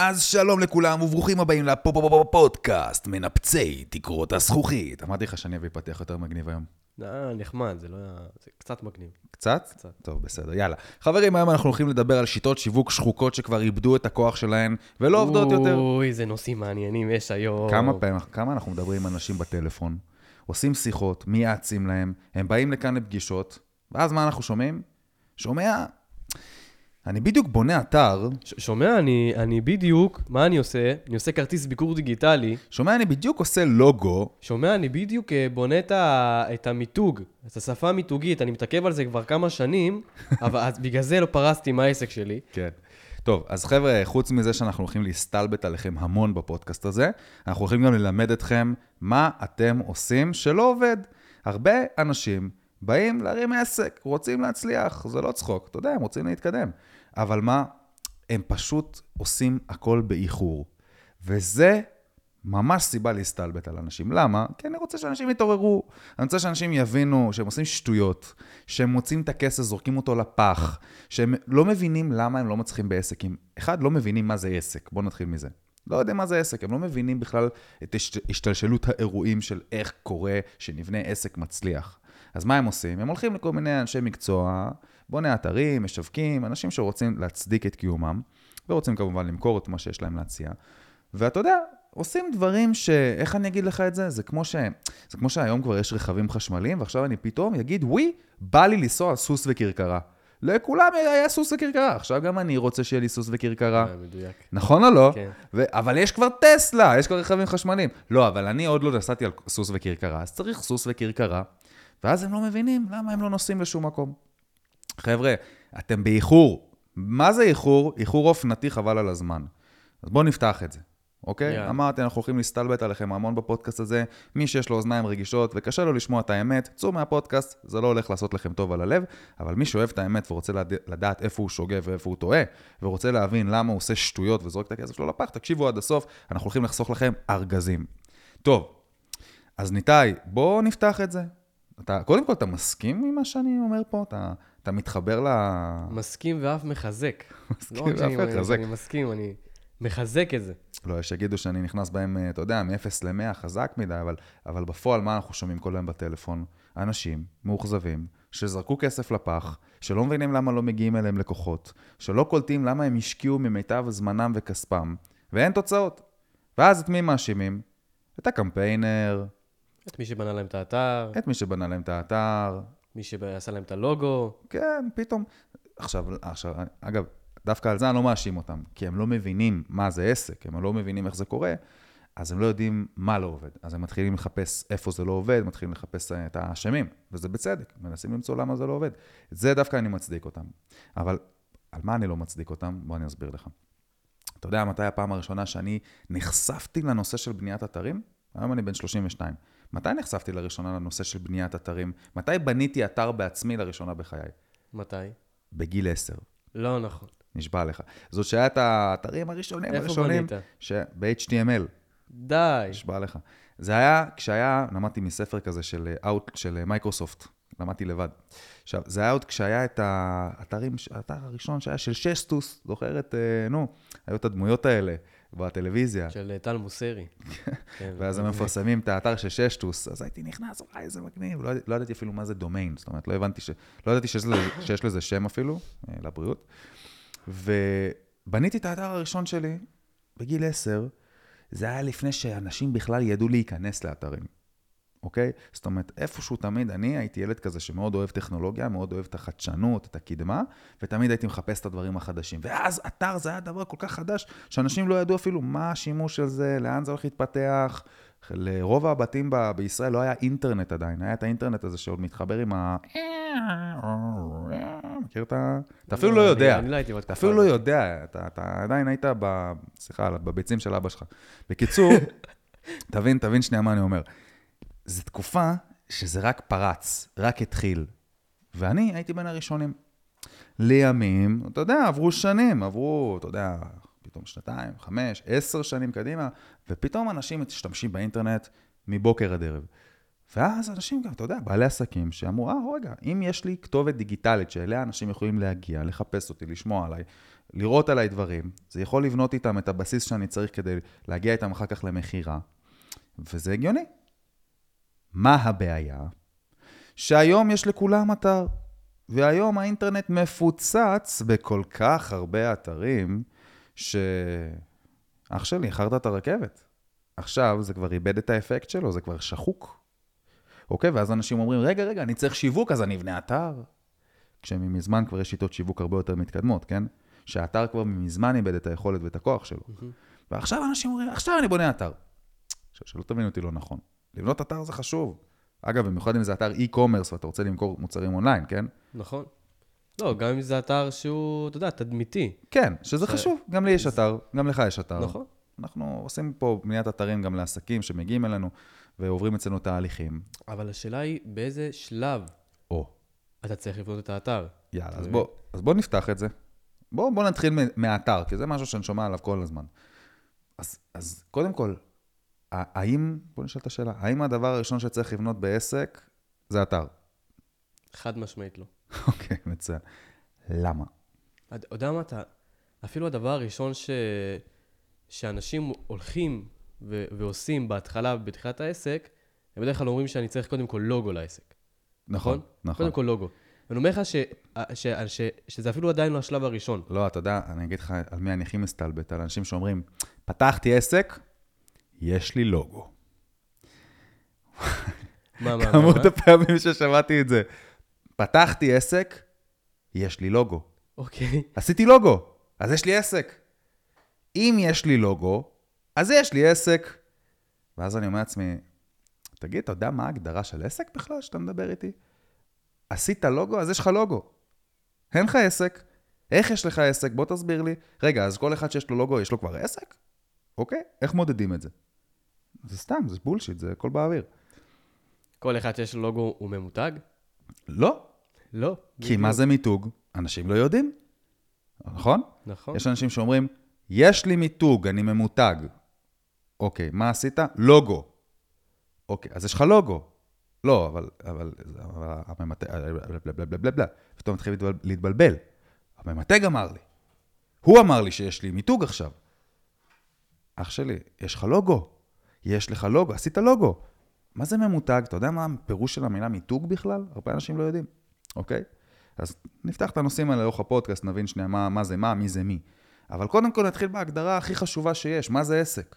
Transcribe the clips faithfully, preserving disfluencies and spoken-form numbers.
אז שלום לכולם וברוכים הבאים לפודקאסט מנפצי תקרות הזכוכית. אמרתי לך שאני אביא פתח יותר מגניב היום. אה, נחמד, זה לא היה... זה קצת מגניב. קצת? קצת. טוב, בסדר, יאללה. חברים, היום אנחנו הולכים לדבר על שיטות שיווק שחוקות שכבר איבדו את הכוח שלהן ולא עובדות יותר. אוי, איזה נושאים מעניינים יש היום. כמה פעמים, כמה אנחנו מדברים עם אנשים בטלפון, עושים שיחות, מייעצים להם, הם באים לכאן לפגישות, ואז מה אנחנו שומעים? שומע... אני בדיוק בונה אתר. ש- שומע, אני, אני בדיוק, מה אני עושה? אני עושה כרטיס ביקור דיגיטלי. שומע, אני בדיוק עושה לוגו. שומע, אני בדיוק אה, בונה את, ה, את המיתוג, את השפה המיתוגית. אני מתעכב על זה כבר כמה שנים, אבל אז בגלל זה לא פרסתי עם העסק שלי. כן. טוב, אז חבר'ה, חוץ מזה שאנחנו הולכים להסתלבט עליכם המון בפודקאסט הזה, אנחנו הולכים גם ללמד אתכם מה אתם עושים שלא עובד. הרבה אנשים באים להרים עסק, רוצים להצליח, זה לא צחוק, אתה יודע, הם רוצים להתקדם. אבל מה? הם פשוט עושים הכל באיחור. וזה ממש סיבה להסתלבט על אנשים. למה? כי אני רוצה שאנשים יתעוררו. אני רוצה שאנשים יבינו שהם עושים שטויות, שהם מוצאים את הכסף, זורקים אותו לפח, שהם לא מבינים למה הם לא מצליחים בעסק. אם אחד, לא מבינים מה זה עסק. בואו נתחיל מזה. לא יודעים מה זה עסק. הם לא מבינים בכלל את השתלשלות האירועים של איך קורה שנבנה עסק מצליח. אז מה הם עושים? הם הולכים לכל מיני אנשי מקצוע, בוני אתרים, משווקים, אנשים שרוצים להצדיק את קיומם, ורוצים כמובן למכור את מה שיש להם להציע. ואתה יודע, עושים דברים ש... איך אני אגיד לך את זה? זה כמו ש... זה כמו שהיום כבר יש רכבים חשמליים, ועכשיו אני פתאום אגיד, ווי, בא לי לנסוע על סוס וקרקרה. לכולם היה סוס וקרקרה. עכשיו גם אני רוצה שיהיה לי סוס וקרקרה. מדויק. נכון או לא? כן. ו... אבל יש כבר טסלה, יש כבר רכבים חשמליים. לא, אבל אני עוד לא נסעתי על סוס וקרקרה, אז צריך סוס וקרקרה. ואז הם לא מבינים למה הם לא נוסעים לשום מקום. חבר'ה, אתם באיחור. מה זה איחור? איחור אופנתי חבל על הזמן. אז בואו נפתח את זה, אוקיי? Yeah. אמרתי, אנחנו הולכים להסתלבט עליכם המון בפודקאסט הזה. מי שיש לו אוזניים רגישות וקשה לו לשמוע את האמת, צאו מהפודקאסט, זה לא הולך לעשות לכם טוב על הלב, אבל מי שאוהב את האמת ורוצה לדעת איפה הוא שוגה ואיפה הוא טועה, ורוצה להבין למה הוא עושה שטויות וזורק את הכסף שלו לפח, תקשיבו עד הסוף, אנחנו הולכים לחסוך לכם ארגזים. טוב, אז ניתאי, בואו נפתח את זה. אתה, קודם כל, אתה מסכים עם מה שאני אומר פה? אתה, אתה מתחבר ל... מסכים ואף מחזק. מסכים לא רק ואף שאני, מחזק. אני מסכים, אני מחזק את זה. לא, יש שיגידו שאני נכנס בהם, אתה יודע, מ-אפס ל-מאה, חזק מדי, אבל, אבל בפועל, מה אנחנו שומעים כל היום בטלפון? אנשים מאוכזבים, שזרקו כסף לפח, שלא מבינים למה לא מגיעים אליהם לקוחות, שלא קולטים למה הם השקיעו ממיטב זמנם וכספם, ואין תוצאות. ואז את מי מאשימים? את הקמפיינר, את מי שבנה להם את האתר, את מי שבנה להם את האתר, מי שעשה להם את הלוגו. כן, פתאום. עכשיו, עכשיו, אגב, דווקא על זה אני לא מאשים אותם, כי הם לא מבינים מה זה עסק, הם לא מבינים איך זה קורה, אז הם לא יודעים מה לא עובד. אז הם מתחילים לחפש איפה זה לא עובד, מתחילים לחפש את האשמים, וזה בצדק, מנסים למצוא למה זה לא עובד. את זה דווקא אני מצדיק אותם. אבל על מה אני לא מצדיק אותם? בוא אני אסביר לך. אתה יודע, מתי הפעם הראשונה שאני נחשפתי לנושא של בניית אתרים? היום אני בן שלושים ושתיים. מתי נחשפתי לראשונה לנושא של בניית אתרים? מתי בניתי אתר בעצמי לראשונה בחיי? מתי? בגיל עשר. לא נכון. נשבע לך. זאת שהיה את האתרים הראשונים, איפה הראשונים, בנית? ש... ב-אייץ' טי אם אל. די. נשבע לך. זה היה, כשהיה, למדתי מספר כזה של, Out, של מייקרוסופט, למדתי לבד. עכשיו, זה היה עוד כשהיה את האתרים, האתר הראשון שהיה של שסטוס, זוכרת, נו, היו את הדמויות האלה בטלוויזיה. של טל מוסרי. כן, ואז הם מפרסמים את האתר של שסטוס, אז הייתי נכנס, וואי, איזה מגניב, לא, לא ידעתי אפילו מה זה דומיין, זאת אומרת, לא הבנתי ש... לא ידעתי שיש לזה, שיש לזה שם אפילו, לבריאות. ובניתי את האתר הראשון שלי, בגיל עשר, זה היה לפני שאנשים בכלל ידעו להיכנס לאתרים. אוקיי? זאת אומרת, איפשהו תמיד, אני הייתי ילד כזה שמאוד אוהב טכנולוגיה, מאוד אוהב את החדשנות, את הקדמה, ותמיד הייתי מחפש את הדברים החדשים. ואז אתר זה היה דבר כל כך חדש, שאנשים לא ידעו אפילו מה השימוש של זה, לאן זה הולך להתפתח. לרוב הבתים ב- בישראל לא היה אינטרנט עדיין, היה את האינטרנט הזה שעוד מתחבר עם ה... מכיר את ה... אתה אפילו לא יודע. אני לא הייתי אתה אפילו לא יודע, אתה, אתה עדיין היית ב... סליחה, בביצים של אבא שלך. בקיצור, תבין, תבין שנייה מה אני אומר. זו תקופה שזה רק פרץ, רק התחיל. ואני הייתי בין הראשונים. לימים, אתה יודע, עברו שנים, עברו, אתה יודע, פתאום שנתיים, חמש, עשר שנים קדימה, ופתאום אנשים משתמשים באינטרנט מבוקר עד ערב. ואז אנשים גם, אתה יודע, בעלי עסקים שאמרו, אה, רגע, אם יש לי כתובת דיגיטלית שאליה אנשים יכולים להגיע, לחפש אותי, לשמוע עליי, לראות עליי דברים, זה יכול לבנות איתם את הבסיס שאני צריך כדי להגיע איתם אחר כך למחירה, וזה הגיוני. מה הבעיה? שהיום יש לכולם אתר, והיום האינטרנט מפוצץ בכל כך הרבה אתרים, ש... אח שלי, אחרת את הרכבת. עכשיו זה כבר איבד את האפקט שלו, זה כבר שחוק. אוקיי, ואז אנשים אומרים, רגע, רגע, אני צריך שיווק, אז אני אבנה אתר. כשמזמן כבר יש שיטות שיווק הרבה יותר מתקדמות, כן? שהאתר כבר מזמן איבד את היכולת ואת הכוח שלו. Mm-hmm. ועכשיו אנשים אומרים, עכשיו אני בונה אתר. עכשיו, שלא תבינו אותי לא נכון. לבנות אתר זה חשוב. אגב, במיוחד אם זה אתר e-commerce, ואתה רוצה למכור מוצרים אונליין, כן? נכון. לא, גם אם זה אתר שהוא, אתה יודע, תדמיתי. כן, שזה ש... חשוב. גם לי יש אתר, גם לך יש אתר. נכון. אנחנו עושים פה בניית אתרים גם לעסקים שמגיעים אלינו, ועוברים אצלנו תהליכים. אבל השאלה היא, באיזה שלב או. אתה צריך לבנות את האתר? יאללה, אז בוא, אז בוא נפתח את זה. בוא, בוא נתחיל מהאתר, כי זה משהו שאני שומע עליו כל הזמן. אז, אז קודם כל, האם, בוא נשאל את השאלה, האם הדבר הראשון שצריך לבנות בעסק זה אתר? חד משמעית לא. אוקיי, מצוין. למה? אתה יודע מה אתה, אפילו הדבר הראשון ש... שאנשים הולכים ו... ועושים בהתחלה, בתחילת העסק, הם בדרך כלל אומרים שאני צריך קודם כל לוגו לעסק. נכון, נכון. קודם כל לוגו. אני אומר לך ש... ש... ש... שזה אפילו עדיין לא השלב הראשון. לא, אתה יודע, אני אגיד לך על מי אני הכי מסתלבט, על אנשים שאומרים, פתחתי עסק, יש לי לוגו. מה, מה, כמות הפעמים ששמעתי את זה. פתחתי עסק, יש לי לוגו. אוקיי. עשיתי לוגו, אז יש לי עסק. אם יש לי לוגו, אז יש לי עסק. ואז אני אומר לעצמי, תגיד, אתה יודע מה ההגדרה של עסק בכלל שאתה מדבר איתי? עשית לוגו, אז יש לך לוגו. אין לך עסק. איך יש לך עסק? בוא תסביר לי. רגע, אז כל אחד שיש לו לוגו, יש לו כבר עסק? אוקיי? איך מודדים את זה? זה סתם, זה בולשיט, זה הכל באוויר. כל אחד שיש לו לוגו הוא ממותג? לא. לא. כי מה זה מיתוג? אנשים לא יודעים. נכון? נכון. יש אנשים שאומרים, יש לי מיתוג, אני ממותג. אוקיי, מה עשית? לוגו. אוקיי, אז יש לך לוגו. לא, אבל, אבל, הממתג, בלבלבלבלבלבל. פתאום מתחיל להתבלבל. הממתג אמר לי. הוא אמר לי שיש לי מיתוג עכשיו. אח שלי, יש לך לוגו. יש לך לוגו, עשית לוגו. מה זה ממותג? אתה יודע מה הפירוש של המילה מיתוג בכלל? הרבה אנשים לא יודעים. אוקיי? אז נפתח את הנושאים האלה לאורך הפודקאסט, נבין שנייה מה, מה זה מה, מי זה מי. אבל קודם כל נתחיל בהגדרה הכי חשובה שיש. מה זה עסק?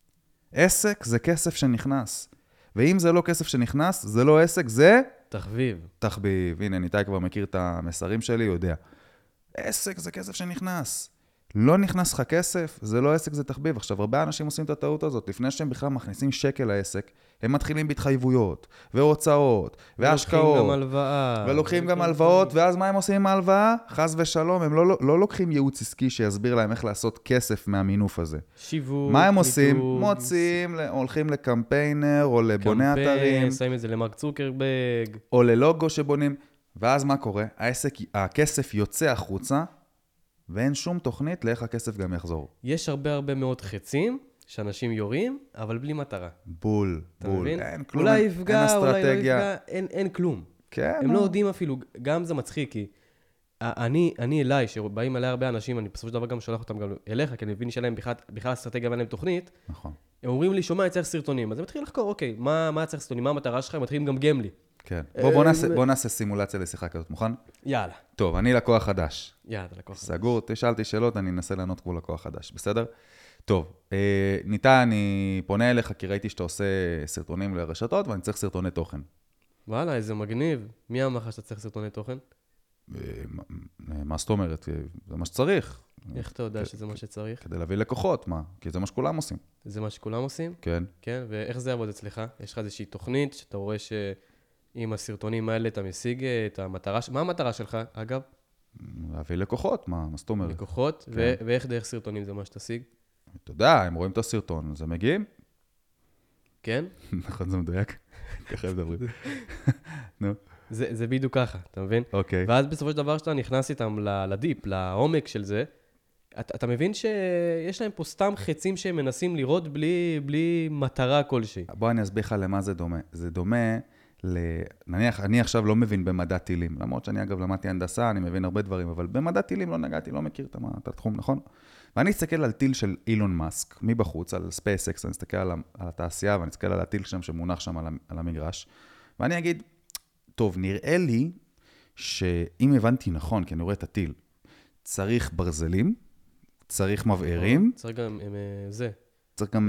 עסק זה כסף שנכנס. ואם זה לא כסף שנכנס, זה לא עסק, זה... תחביב. תחביב. הנה, ניתאי כבר מכיר את המסרים שלי, יודע. עסק זה כסף שנכנס. לא נכנס לך כסף, זה לא עסק, זה תחביב. עכשיו, הרבה אנשים עושים את הטעות הזאת. לפני שהם בכלל מכניסים שקל לעסק, הם מתחילים בהתחייבויות, והוצאות, והשקעות. ולוקחים גם הלוואה. ולוקחים גם הלוואות, ואז מה הם עושים עם ההלוואה? חס ושלום, הם לא, לא, לא לוקחים ייעוץ עסקי שיסביר להם איך לעשות כסף מהמינוף הזה. שיווק, מה הם עושים? מיתוג, מוצאים, הולכים לקמפיינר, או לבוני אתרים. קמפיין, שמים את זה למרק צוקרברג. או ללוגו שבונים. ואז מה קורה? העסק, הכסף יוצא החוצה, ואין שום תוכנית לאיך הכסף גם יחזור. יש הרבה הרבה מאוד חצים שאנשים יורים, אבל בלי מטרה. בול, בול. מבין? אין כלום, אולי אין, יפגע, אין אולי לא אסטרטגיה. יפגע, אין, אין כלום. כן. הם לא יודעים אפילו, גם זה מצחיק, כי אני, אני אליי, שבאים אליי הרבה אנשים, אני בסופו של דבר גם שולח אותם גם אליך, כי אני מבין שלהם בכלל, בכלל אסטרטגיה ואין להם תוכנית. נכון. הם אומרים לי, שומע, אני צריך סרטונים. אז הם מתחילים לחקור, אוקיי, מה, מה צריך סרטונים, מה המטרה שלך? הם מתחילים גם גמלי. כן. בוא, בוא, נעשה, בוא נעשה סימולציה לשיחה כזאת, מוכן? יאללה. טוב, אני לקוח חדש. יאללה, אתה לקוח חדש. סגור, תשאלתי שאלות, אני אנסה לענות כמו לקוח חדש, בסדר? טוב, אה, ניתן, אני פונה אליך, כי ראיתי שאתה עושה סרטונים לרשתות, ואני צריך סרטוני תוכן. וואלה, איזה מגניב. מי אמר לך שאתה צריך סרטוני תוכן? אה, מה זאת אומרת? זה מה שצריך. איך אתה יודע שזה מה שצריך? כדי להביא לקוחות, מה? כי זה מה שכולם עושים. זה מה שכולם עושים? כן. כן, ואיך זה יעבוד אצלך? יש לך איזושהי תוכנית שאתה רואה שעם הסרטונים האלה אתה משיג את המטרה, מה המטרה שלך, אגב? להביא לקוחות, מה, מה זאת אומרת? לקוחות, כן. ו- ואיך דרך סרטונים זה מה שתשיג? אתה יודע, הם רואים את הסרטון, אז הם מגיעים. כן? נכון, זה מדויק. ככה הם מדברים. נו. זה, זה בדיוק ככה, אתה מבין? אוקיי. ואז בסופו של דבר שאתה נכנס איתם לדיפ, לעומק של זה, אתה, אתה מבין שיש להם פה סתם חצים שהם מנסים לראות בלי, בלי מטרה כלשהי. בוא אני אסביר לך למה זה דומה. זה דומה, ל... נניח, אני עכשיו לא מבין במדע טילים, למרות שאני אגב למדתי הנדסה, אני מבין הרבה דברים, אבל במדע טילים לא נגעתי, לא מכיר את התחום, נכון? ואני אסתכל על טיל של אילון מאסק, מבחוץ, על SpaceX, אני אסתכל על, על התעשייה, ואני אסתכל על הטיל שם שמונח שם על, על המגרש, ואני אגיד, טוב, נראה לי שאם הבנתי נכון, כי אני רואה את הטיל, צריך ברזלים, צריך מבערים. צריך גם זה. צריך גם...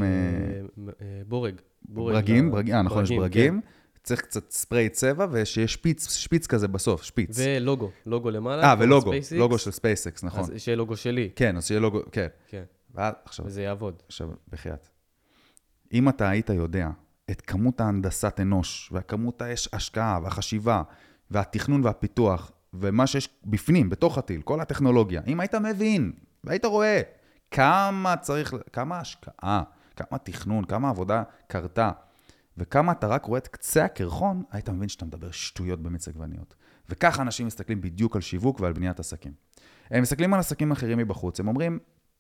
בורג. ברגים, אה, נכון, יש ברגים. צריך קצת ספרי צבע, ושיש שפיץ, שפיץ כזה בסוף, שפיץ. ולוגו, לוגו למעלה. אה, ולוגו, לוגו של SpaceX, נכון. אז שיהיה לוגו שלי. כן, אז שיהיה לוגו, כן. כן. עכשיו, וזה יעבוד. עכשיו, בחייאת. אם אתה היית יודע את כמות ההנדסת אנוש, והכמות ההשקעה, והחשיבה, והתכנון והפיתוח, ומה שיש בפנים, בתוך הטיל, כל הטכנולוגיה, אם היית מבין, והיית רואה כמה צריך, כמה השקעה, כמה תכנון, כמה עבודה קרתה, וכמה אתה רק רואה את קצה הקרחון, היית מבין שאתה מדבר שטויות במיץ עגבניות. וככה אנשים מסתכלים בדיוק על שיווק ועל בניית עסקים. הם מסתכלים על עסקים אחרים מבחוץ, הם אומרים,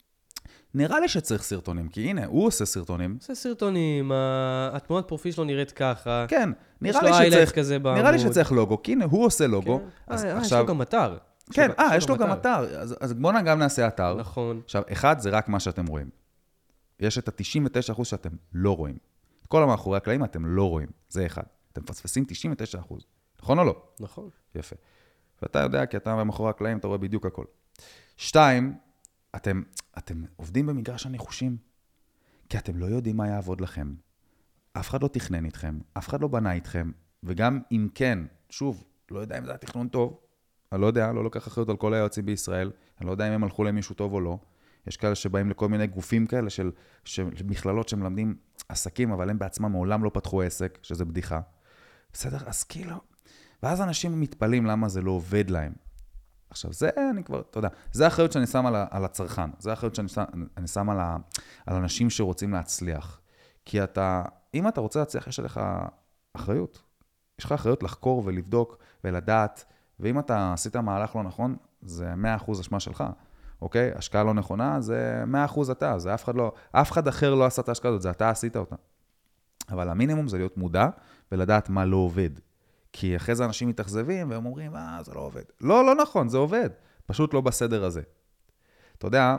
נראה לי שצריך סרטונים, כי הנה, הוא עושה סרטונים. עושה סרטונים, התמונת פרופיל שלו נראית ככה. כן, נראה לי שצריך, נראה לי שצריך לוגו, כי הנה, הוא עושה לוגו. אה, יש לו גם אתר. כן, אה, יש לו גם אתר. אז בואו גם נעשה אתר. נכון. עכשיו, אחד, זה רק מה שאתם רואים. יש את ה-תשעים ותשעה אחוז שאתם לא רואים. כל המאחורי הקלעים אתם לא רואים. זה אחד. אתם מפספסים תשעים ותשעה אחוז. נכון או לא? נכון. יפה. ואתה יודע, כי אתה מאחורי הקלעים, אתה רואה בדיוק הכל. שתיים, אתם, אתם עובדים במגרש הניחושים, כי אתם לא יודעים מה יעבוד לכם. אף אחד לא תכנן איתכם, אף אחד לא בנה איתכם, וגם אם כן, שוב, לא יודע אם זה התכנון טוב, אני לא יודע, לא לוקח אחריות על כל היועצים בישראל, אני לא יודע אם הם הלכו למישהו טוב או לא. יש כאלה שבאים לכל מיני גופים כאלה של, של מכללות שמלמדים עסקים, אבל הם בעצמם מעולם לא פתחו עסק, שזה בדיחה. בסדר, אז כאילו, ואז אנשים מתפלים למה זה לא עובד להם. עכשיו, זה אני כבר, אתה יודע, זה האחריות שאני שם על, על הצרכן, זה האחריות שאני שם, אני שם על, ה, על אנשים שרוצים להצליח. כי אתה, אם אתה רוצה להצליח, יש עליך אחריות. יש לך אחריות לחקור ולבדוק ולדעת, ואם אתה עשית מהלך לא נכון, זה מאה אחוז אשמה שלך, אוקיי? השקעה לא נכונה, זה מאה אחוז אתה, זה אף אחד לא, אף אחד אחר לא עשה את ההשקעה הזאת, זה אתה עשית אותה. אבל המינימום זה להיות מודע ולדעת מה לא עובד. כי אחרי זה אנשים מתאכזבים והם אומרים, אה, זה לא עובד. לא, לא נכון, זה עובד. פשוט לא בסדר הזה. אתה יודע,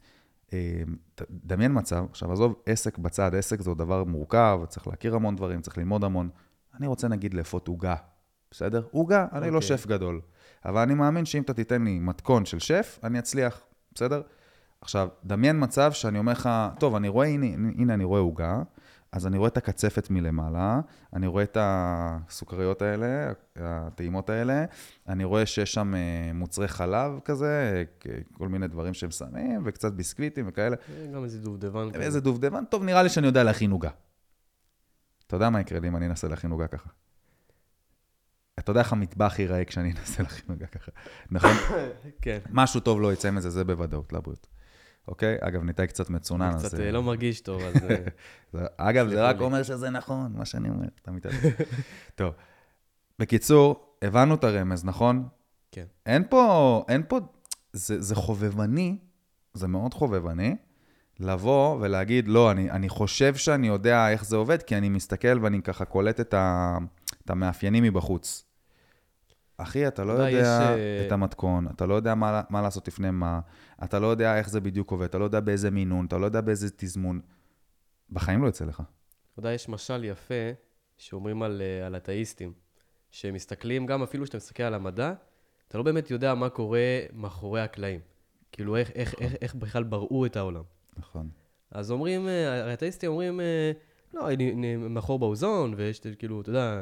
דמיין מצב, עכשיו עזוב עסק בצד, עסק זה דבר מורכב, צריך להכיר המון דברים, צריך ללמוד המון. אני רוצה נגיד לאפות עוגה, בסדר? עוגה, אני okay. לא שף גדול. אבל אני מאמין שאם אתה תיתן לי מתכון של שף, אני אצליח, בסדר? עכשיו, דמיין מצב שאני אומר לך, טוב, אני רואה, הנה, הנה אני רואה עוגה, אז אני רואה את הקצפת מלמעלה, אני רואה את הסוכריות האלה, הטעימות האלה, אני רואה שיש שם מוצרי חלב כזה, כל מיני דברים שהם שמים, וקצת ביסקוויטים וכאלה. גם איזה דובדבן. איזה דובדבן, טוב, נראה לי שאני יודע להכין עוגה. אתה יודע מה יקרה לי אם אני אנסה להכין עוגה ככה? אתה יודע איך המטבח ייראה כשאני אנסה להכין עוגה ככה, נכון? כן. משהו טוב לא יצא מזה, זה בוודאות, לבריאות. אוקיי? אגב, ניתאי קצת מצונן. קצת אז... לא מרגיש טוב, אז... אגב, זה רק אומר שזה נכון, מה שאני אומר. אתה מתאר. טוב. בקיצור, הבנו את הרמז, נכון? כן. אין פה, אין פה, זה, זה חובבני, זה מאוד חובבני, לבוא ולהגיד, לא, אני, אני חושב שאני יודע איך זה עובד, כי אני מסתכל ואני ככה קולט את, ה, את המאפיינים מבחוץ. אחי, אתה לא יודע יש... את המתכון, אתה לא יודע מה, מה לעשות לפני מה, אתה לא יודע איך זה בדיוק עובד, אתה לא יודע באיזה מינון, אתה לא יודע באיזה תזמון. בחיים לא יצא לך. אתה יודע, יש משל יפה שאומרים על, על אתאיסטים, שמסתכלים גם אפילו שאתה מסתכל על המדע, אתה לא באמת יודע מה קורה מאחורי הקלעים. כאילו, איך, איך, איך, איך בכלל בראו את העולם. נכון. אז אומרים, האתאיסטים אומרים, לא, מאחור באוזון, ויש כאילו, אתה יודע...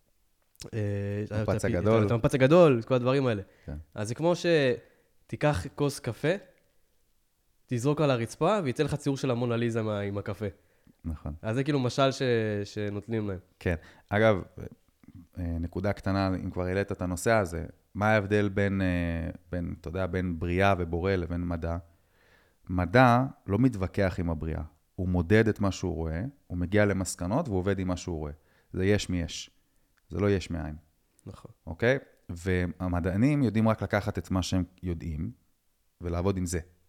המפץ הגדול. את המפץ הגדול, את כל הדברים האלה. כן. אז זה כמו שתיקח כוס קפה, תזרוק על הרצפה, ויצא לך ציור של המונליזה עם הקפה. נכון. אז זה כאילו משל ש... שנותנים להם. כן. אגב, נקודה קטנה, אם כבר העלית את הנושא הזה, מה ההבדל בין, בין, אתה יודע, בין בריאה ובורא לבין מדע? מדע לא מתווכח עם הבריאה. הוא מודד את מה שהוא רואה, הוא מגיע למסקנות והוא עובד עם מה שהוא רואה. זה יש מי יש. זה לא יש מאין. נכון. אוקיי? והמדענים יודעים רק לקחת את מה שהם יודעים, ולעבוד עם זה.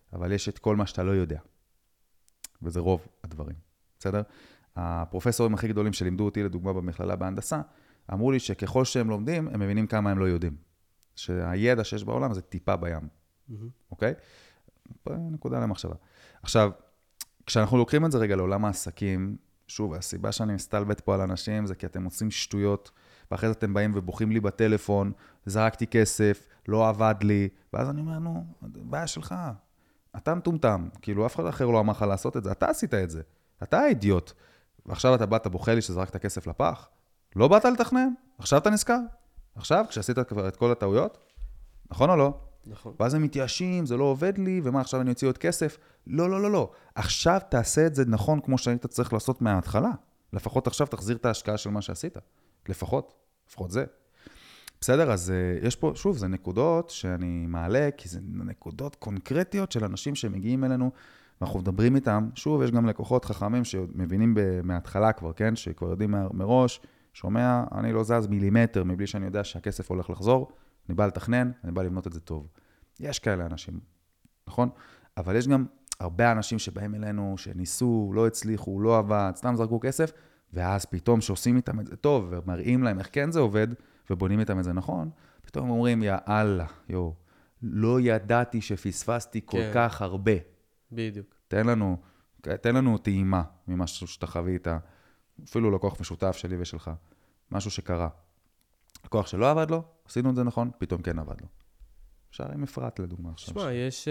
אבל יש את כל מה שאתה לא יודע. וזה רוב הדברים, בסדר? הפרופסורים הכי גדולים שלימדו אותי, לדוגמה במכללה בהנדסה, אמרו לי שככל שהם לומדים, הם מבינים כמה הם לא יודעים. שהידע שיש בעולם זה טיפה בים, אוקיי? פה נקודה למחשבה. עכשיו, כשאנחנו לוקחים את זה רגע לעולם העסקים, שוב, הסיבה שאני מסתלבט פה על אנשים זה כי אתם עושים שטויות, ואחרי זה אתם באים ובוכים לי בטלפון, זרקתי כסף, לא עבד לי, ואז אני אומר, נו, בעיה שלך. אתה מטומטם, כאילו אף אחד אחר לא אמר לך לעשות את זה, אתה עשית את זה, אתה האידיוט. ועכשיו אתה באת בוכה לי שזרקת כסף לפח, לא באת לתכנן, עכשיו אתה נזכר. עכשיו, כשעשית כבר את כל הטעויות, נכון או לא? נכון. ואז הם מתייאשים, זה לא עובד לי, ומה, עכשיו אני אוציא עוד כסף? לא, לא, לא, לא. עכשיו תעשה את זה נכון כמו שהיית צריך לעשות מההתחלה. לפחות עכשיו תחזיר את ההשקעה של מה שעשית. לפחות, לפחות זה. בסדר, אז uh, יש פה, שוב, זה נקודות שאני מעלה, כי זה נקודות קונקרטיות של אנשים שמגיעים אלינו, ואנחנו מדברים איתם. שוב, יש גם לקוחות חכמים שמבינים מההתחלה כבר, כן? שכבר יודעים מראש, שומע, אני לא זז מילימטר, מבלי שאני יודע שהכסף הולך לחזור, אני בא לתכנן, אני בא לבנות את זה טוב. יש כאלה אנשים, נכון? אבל יש גם הרבה אנשים שבאים אלינו, שניסו, לא הצליחו, לא עבד, סתם זרקו כסף, ואז פתאום שעושים איתם את זה טוב, ומראים להם איך כן זה עובד, ובונים איתם את זה נכון, פתאום הם אומרים, יא אללה, יו, לא ידעתי שפספסתי כל כן. כך הרבה. בדיוק. תן לנו, תן לנו טעימה ממשהו שאתה חווית, אפילו לקוח משותף שלי ושלך, משהו שקרה. לקוח שלא עבד לו, עשינו את זה נכון, פתאום כן עבד לו. אפשר עם אפרת לדוגמה. תשמע, יש,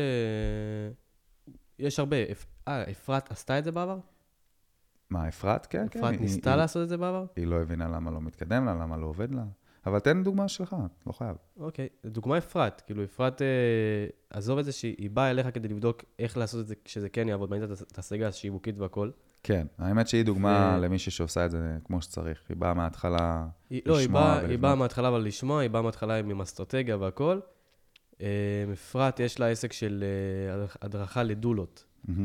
יש הרבה. אה, אפרת עשתה את זה בעבר? מה, אפרת? כן, כן. אפרת ניסתה לעשות את זה בעבר? היא לא הבינה למה לא מתקדם לה, למה לא עובד לה. אבל תן דוגמה שלך, לא חייב. אוקיי, דוגמה אפרת. כאילו, אפרת, עזוב את זה שהיא באה אליך כדי לבדוק איך לעשות את זה כשזה כן יעבוד, מעניין את הסגה השיווקית והכל. כן, האמת שהיא דוגמה למישהי שעושה את זה כמו שצריך. היא באה מההתחלה לשמוע. לא, היא באה מההתחלה אבל לשמוע, היא באה מההתחלה עם אסטרטגיה והכל. אפרת, יש לה עסק של הדרכה לדולות.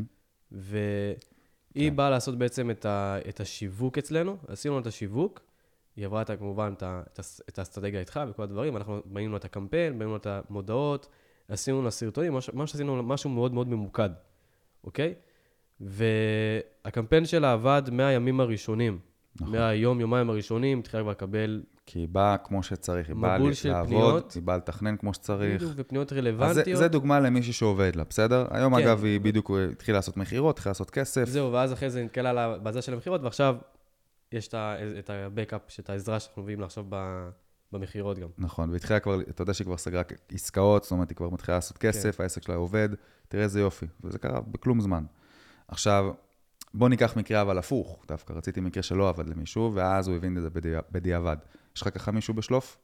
והיא באה לעשות בעצם את השיווק אצלנו. עשינו את השיווק. היא עברה כמובן את האסטרטגיה איתך וכל הדברים. אנחנו בנינו את הקמפיין, בנינו את המודעות, עשינו לסרטונים, מה שעשינו משהו מאוד מאוד ממוקד. אוקיי? והקמפיין שלה עבד מהימים הראשונים. נכון. מהיום, יומיים הראשונים, התחילה כבר לקבל... כי היא באה כמו שצריך, היא באה לעבוד, פניות, היא באה לתכנן כמו שצריך. בדיוק, ופניות רלוונטיות. אז זה, זה דוגמה למישהי שעובד לה, בסדר? היום כן. אגב היא בדיוק התחילה לעשות מחירות, התחילה לעשות כסף. זהו, ואז אחרי זה נתקלה לה בזה של המחירות, ועכשיו יש את הבקאפ, את העזרה שאנחנו מביאים לה עכשיו במחירות גם. נכון, והתחילה כבר, אתה יודע שהיא כבר סגרה עסקאות, זאת אומרת, היא כבר מתחילה לעשות כסף, כן. העסק שלה עובד, תראה איזה יופי, וזה קרה בכלום זמן. עכשיו, בוא ניקח מקרה אבל הפוך, דווקא רציתי מקרה שלא עבד למישהו, ואז הוא הבין את זה בדיעבד. יש לך ככה מישהו בשלוף?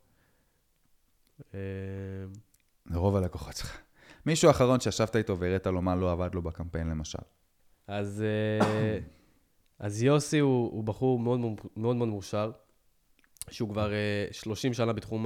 רוב הלקוחות שלך. מישהו אחרון שישבת איתו והראית לו מה לא עבד לו בקמפיין למשל. אז, אז יוסי הוא, הוא בחור מאוד מאוד מאוד מורשר, שהוא כבר שלושים שנה בתחום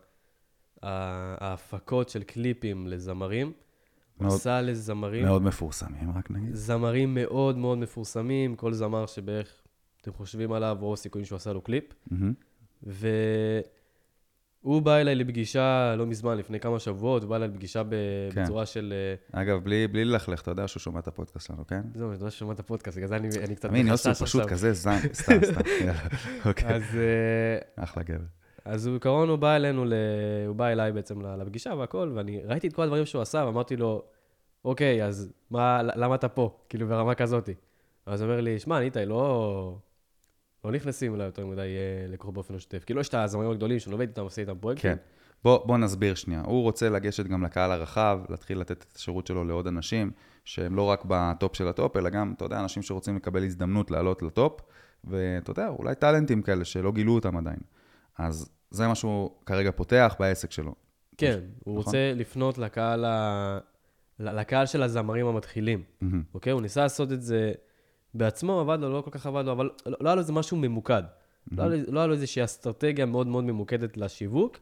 ההפקות של קליפים לזמרים. מאוד, עשה לזמרים. מאוד מפורסמים, רק נגיד. זמרים מאוד מאוד מפורסמים, כל זמר שבערך אתם חושבים עליו, או סיכויים שהוא עשה לו קליפ. Mm-hmm. והוא בא אליי לפגישה לא מזמן, לפני כמה שבועות, הוא בא אליי לפגישה כן. בצורה של... אגב, בלי, בלי ללכלך, אתה יודע שהוא שומע את הפודקאסט שלנו, כן? זהו, אני יודע שהוא שומע את הפודקאסט, בגלל זה אני, אני קצת... אמין, יוסי, פשוט כזה זין, סתם, סתם. אוקיי. אז... אחלה גבר. אז הוא בעיקרון, הוא בא אלינו, ל... הוא בא אליי בעצם לפגישה והכל, ואני ראיתי את כל הדברים שהוא עשה, ואמרתי לו, אוקיי, אז מה, למה אתה פה? כאילו ברמה כזאת. אז הוא אומר לי, שמע, ניתאי, לא... לא נכנסים אליי יותר מדי לקרוא באופן שוטף. כאילו יש את הזמרים הגדולים שאני עובד איתם, עושה איתם פרויקטים. כן. בוא, בוא נסביר שנייה. הוא רוצה לגשת גם לקהל הרחב, להתחיל לתת את השירות שלו לעוד אנשים, שהם לא רק בטופ של הטופ, אלא גם, אתה יודע, אנשים שרוצים לקבל הזדמנות לעלות לטופ, ואתה יודע, אולי טלנטים כאלה שלא גילו אותם עדיין. אז זה מה שהוא כרגע פותח בעסק שלו. כן, הוא נכון? רוצה לפנות לקהל, ה... לקהל של הזמרים המתחילים. Mm-hmm. אוקיי? הוא ניסה לעשות את זה בעצמו, עבד לו, לא כל כך עבד לו, אבל לא, לא היה לו איזה משהו ממוקד. Mm-hmm. לא, לא היה לו איזושהי אסטרטגיה מאוד מאוד ממוקדת לשיווק,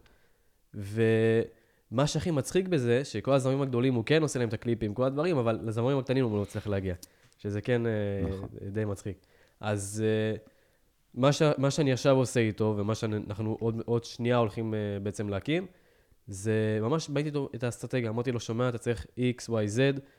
ומה שהכי מצחיק בזה, שכל הזמרים הגדולים הוא כן עושה להם את הקליפים, כל הדברים, אבל לזמרים הקטנים הוא לא צריך להגיע. שזה כן נכון. די מצחיק. אז... מה, ש... מה שאני עכשיו עושה איתו, ומה שאנחנו עוד, עוד שנייה הולכים uh, בעצם להקים, זה ממש באיתי איתו את האסטרטגיה. אמרתי לו, שומע, אתה צריך X, Y, Z,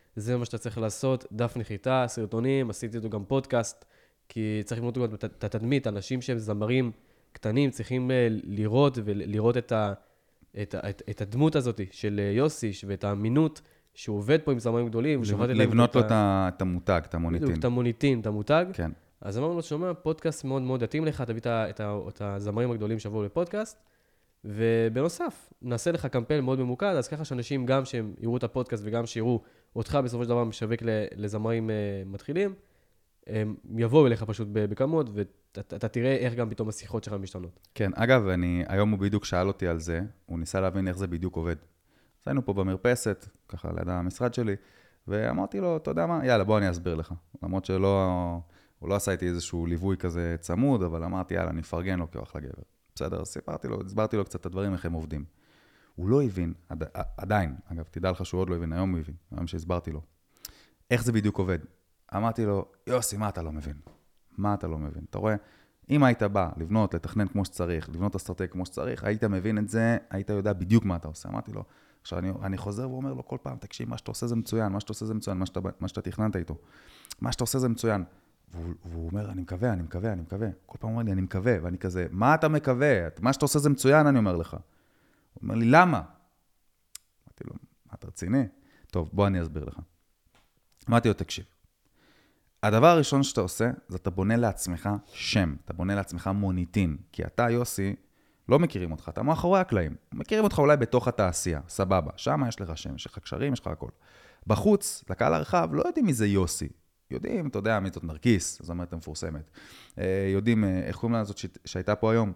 זה מה שאתה צריך לעשות, דף נחיתה, סרטונים, עשיתי אותו גם פודקאסט, כי צריך לבנות גם את התדמית, אנשים שהם זמרים קטנים, צריכים לראות ולראות את, ה, את, ה, את, את הדמות הזאת של יוסי, ואת האמינות שהוא עובד פה עם זמרים גדולים. לבנות לו את המותג, את המוניטין. בדיוק, את המוניטין, את המותג. כן. אז אמרנו לו, שומע, פודקאסט מאוד מאוד יתאים לך, תביא את, את הזמרים הגדולים שבואו לפודקאסט, ובנוסף, נעשה לך קמפיין מאוד ממוקד, אז ככה שאנשים גם שהם יראו את הפודקאסט וגם שיראו אותך בסופו של דבר משווק לזמרים מתחילים, הם יבואו אליך פשוט בכמות, ואתה תראה איך גם פתאום השיחות שלך משתנות. כן, אגב, אני, היום הוא בדיוק שאל אותי על זה, הוא ניסה להבין איך זה בדיוק עובד. אז היינו פה במרפסת, ככה ליד המשרד שלי, ואמרתי לו, אתה יודע מה, יאללה, בוא אני אסביר לך. למרות שלא, הוא לא עשה איתי איזשהו ליווי כזה צמוד, אבל אמרתי, יאללה, אני אפרגן לו כאוח לגבר. בסדר, סיפרתי לו, הסברתי לו קצת את הדברים, איך הם עובדים. הוא לא הבין, עד, עדיין, אגב, תדע לך שהוא עוד לא הבין, היום הוא הבין, היום שהסברתי לו. איך זה בדיוק עובד? אמרתי לו, יוסי, מה אתה לא מבין? מה אתה לא מבין? אתה רואה, אם היית בא לבנות, לתכנן כמו שצריך, לבנות אסטרטגיה כמו שצריך, היית מבין את זה, היית יודע בדיוק מה אתה עושה. אמרתי לו, עכשיו אני, אני חוזר ואומר לו כל פעם, תקשיב, מה שאתה עושה זה מצוין, מה שאתה עושה זה מצוין, מה שאתה, מה שאתה תכננת איתו. מה שאתה עושה זה מצוין. והוא, והוא אומר, אני מקווה, אני מקווה, אני מקווה. כל פעם הוא אומר לי, אני מקווה, ואני כזה, מה אתה מקווה? מה שאתה עושה זה מצוין, אני אומר לך. הוא אומר לי, למה? אמרתי לו, מה אתה רציני? טוב, בוא אני אסביר לך. אמרתי לו, תקשיב. הדבר הראשון שאתה עושה, זה אתה בונה לעצמך שם, אתה בונה לעצמך מוניטין, כי אתה, יוסי, לא מכירים אותך, אתה מאחורי הקלעים. מכירים אותך אולי בתוך התעשייה, סבבה. שם יש לך שם, יש לך קשרים, יש לך הכל. בחוץ, לקהל הרחב, לא יודעים מי זה יוסי. יודעים, אתה יודע, מי זאת נרקיס, זו אומרת המפורסמת. יודעים, איך קוראים לה זאת שהייתה פה היום?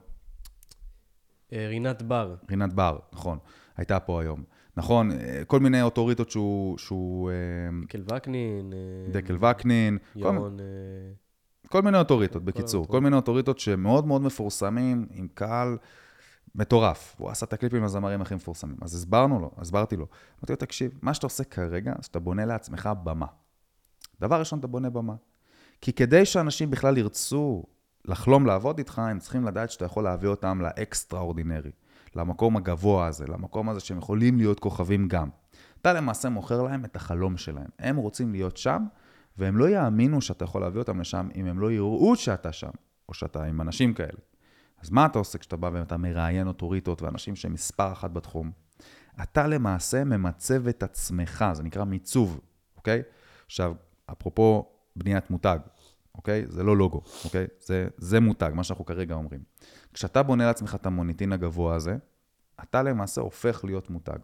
רינת בר. רינת בר, נכון. הייתה פה היום. נכון, כל מיני אוטוריטות שהוא... שהוא דקל וקנין. דקל וקנין. ירון... כל מיני אוטוריטות, בקיצור. כל מיני אוטוריטות שמאוד מאוד מפורסמים, עם קהל מטורף. הוא עשה את הקליפים עם הזמרים הכי מפורסמים. אז הסברנו לו, הסברתי לו. אמרתי לו, תקשיב, מה שאתה עושה כרגע, שאתה בונה לעצמך במה. דבר ראשון, אתה בונה במה. כי כדי שאנשים בכלל ירצו לחלום לעבוד איתך, הם צריכים לדעת שאתה יכול להביא אותם לאקסטראורדינרי. למקום הגבוה הזה, למקום הזה שהם יכולים להיות כוכבים גם. אתה למעשה מוכר להם את החלום שלהם. הם רוצים להיות שם, והם לא יאמינו שאתה יכול להביא אותם לשם, אם הם לא יראו שאתה שם, או שאתה עם אנשים כאלה. אז מה אתה עושה כשאתה בא ואתה מראיין אוטוריטות ואנשים שהם מספר אחת בתחום? אתה למעשה ממצב את עצמך, זה נקרא מיצוב, אוקיי? עכשיו, אפרופו בניית מותג, אוקיי? זה לא לוגו, אוקיי? זה, זה מותג, מה שאנחנו כרגע אומרים. כשאתה בונה לעצמך את המוניטין הגבוה הזה, אתה למעשה הופך להיות מותג.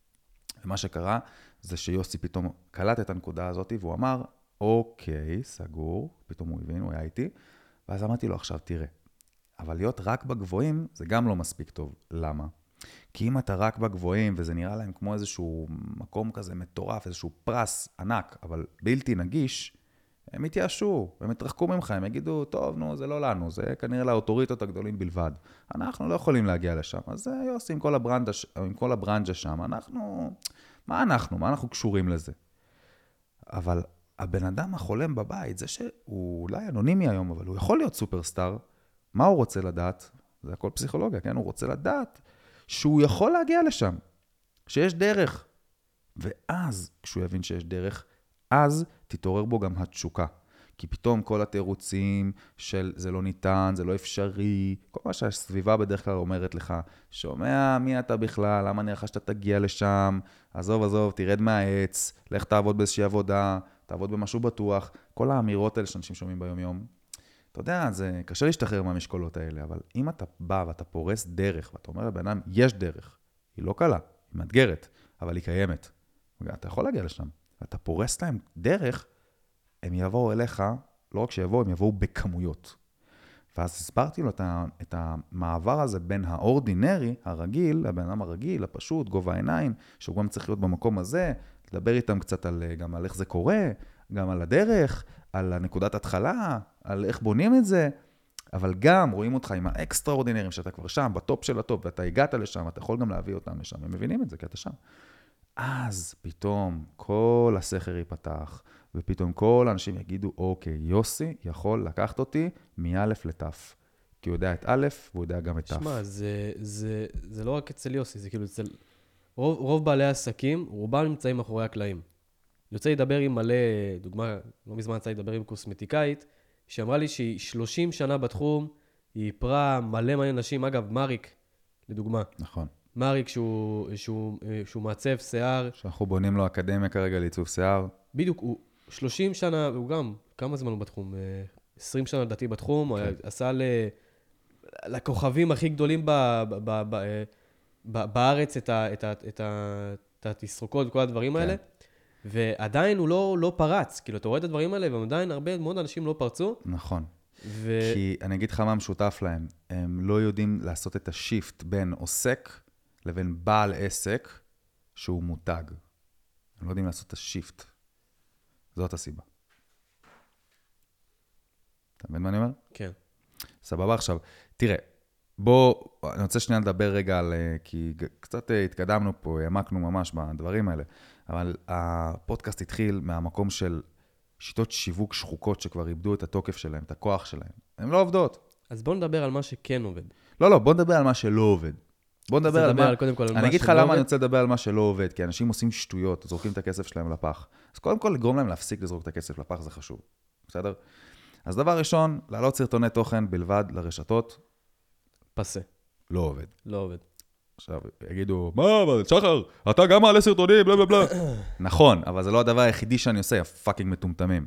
ומה שקרה זה שיוסי פתאום קלט את הנקודה הזאת, והוא אמר, אוקיי, סגור, פתאום הוא הבין, הוא היה איתי, ואז אמרתי לו, עכשיו תראה, אבל להיות רק בגבוהים זה גם לא מספיק טוב. למה? כי אם אתה רק בגבוהים, וזה נראה להם כמו איזשהו מקום כזה מטורף, איזשהו פרס ענק, אבל בלתי נגיש, הם יתייאשו, הם יתרחקו ממך, הם יגידו, טוב, נו, זה לא לנו, זה כנראה לאוטוריטות הגדולים בלבד. אנחנו לא יכולים להגיע לשם. אז זה יוסי עם כל הברנדה, עם כל הברנג'ה שם, אנחנו, מה אנחנו? מה אנחנו קשורים לזה? אבל הבן אדם החולם בבית, זה שהוא אולי אנונימי היום, אבל הוא יכול להיות סופרסטאר, מה הוא רוצה לדעת? זה הכל פסיכולוגיה, כן? הוא רוצה לדעת שהוא יכול להגיע לשם, שיש דרך. ואז, כשהוא יבין שיש דרך, אז תתעורר בו גם התשוקה. כי פתאום כל התירוצים של זה לא ניתן, זה לא אפשרי, כל מה שהסביבה בדרך כלל אומרת לך, שומע מי אתה בכלל, למה נראה לך שאתה תגיע לשם, עזוב, עזוב, תרד מהעץ, לך תעבוד באיזושהי עבודה, תעבוד במשהו בטוח, כל האמירות האלה שאנשים שומעים ביום יום. אתה יודע, זה קשה להשתחרר מהמשקולות האלה, אבל אם אתה בא ואתה פורס דרך, ואתה אומר לבן אדם, יש דרך, היא לא קלה, היא מאתגרת, אבל היא קיימת. אתה יכול להגיע לשם. ואתה פורס להם דרך, הם יבואו אליך, לא רק שיבואו, הם יבואו בכמויות. ואז הסברתי לו את המעבר הזה בין האורדינרי, הרגיל, הבן אדם הרגיל, הפשוט, גובה העיניים, שהוא גם צריך להיות במקום הזה, לדבר איתם קצת על, גם על איך זה קורה, גם על הדרך, על הנקודת התחלה, על איך בונים את זה, אבל גם רואים אותך עם האקסטראורדינרים, שאתה כבר שם, בטופ של הטופ, ואתה הגעת לשם, אתה יכול גם להביא אותם לשם, הם מבינים את זה, כי אתה שם. אז פתאום כל הסכר ייפתח, ופתאום כל האנשים יגידו, אוקיי, יוסי יכול לקחת אותי מאלף לתף. כי הוא יודע את א', והוא יודע גם את תף. שמע, זה, זה, זה לא רק אצל יוסי, זה כאילו אצל רוב, רוב בעלי העסקים, רובם נמצאים מאחורי הקלעים. יוצא לדבר עם מלא, דוגמה, לא מזמן יצא לדבר עם קוסמטיקאית, שאמרה לי שהיא שלושים שנה בתחום, היא פרה מלא מלא נשים, אגב, מריק, לדוגמה. נכון. מריק שהוא, שהוא, שהוא מעצב שיער. שאנחנו בונים לו אקדמיה כרגע לעיצוב שיער. בדיוק, הוא שלושים שנה, הוא גם, כמה זמן הוא בתחום? עשרים שנה דתי בתחום, הוא עשה ל... לכוכבים הכי גדולים ב, ב, ב, ב, ב, בארץ את, ה, את, ה, את, ה, את התסרוקות וכל הדברים האלה, ועדיין הוא לא, לא פרץ. כאילו, אתה רואה את הדברים האלה, ועדיין הרבה מאוד אנשים לא פרצו. נכון. ו... כי אני אגיד לך מה משותף להם, הם לא יודעים לעשות את השיפט בין עוסק לבין בעל עסק שהוא מותג. הם לא יודעים לעשות את השיפט. זאת הסיבה. אתה מבין מה אני אומר? כן. סבבה עכשיו. תראה, בוא, אני רוצה שנייה לדבר רגע על, כי קצת התקדמנו פה, העמקנו ממש בדברים האלה, אבל הפודקאסט התחיל מהמקום של שיטות שיווק שחוקות שכבר איבדו את התוקף שלהם, את הכוח שלהם. הן לא עובדות. אז בוא נדבר על מה שכן עובד. לא, לא, בוא נדבר על מה שלא עובד. בוא נדבר על מה... קודם כל על מה שלא עובד. אני אגיד לך למה אני רוצה לדבר על מה שלא עובד, כי אנשים עושים שטויות, זורקים את הכסף שלהם לפח. אז קודם כל, לגרום להם להפסיק לזרוק את הכסף לפח, זה חשוב. בסדר? אז דבר ראשון, להעלות סרטוני תוכן בלבד לרשתות. פסה. לא עובד. לא עובד. עכשיו, יגידו, מה, אבל שחר, אתה גם מעלה סרטונים, בלה בלה בלה. נכון, אבל זה לא הדבר היחידי שאני עושה, הפאקינג מטומטמים.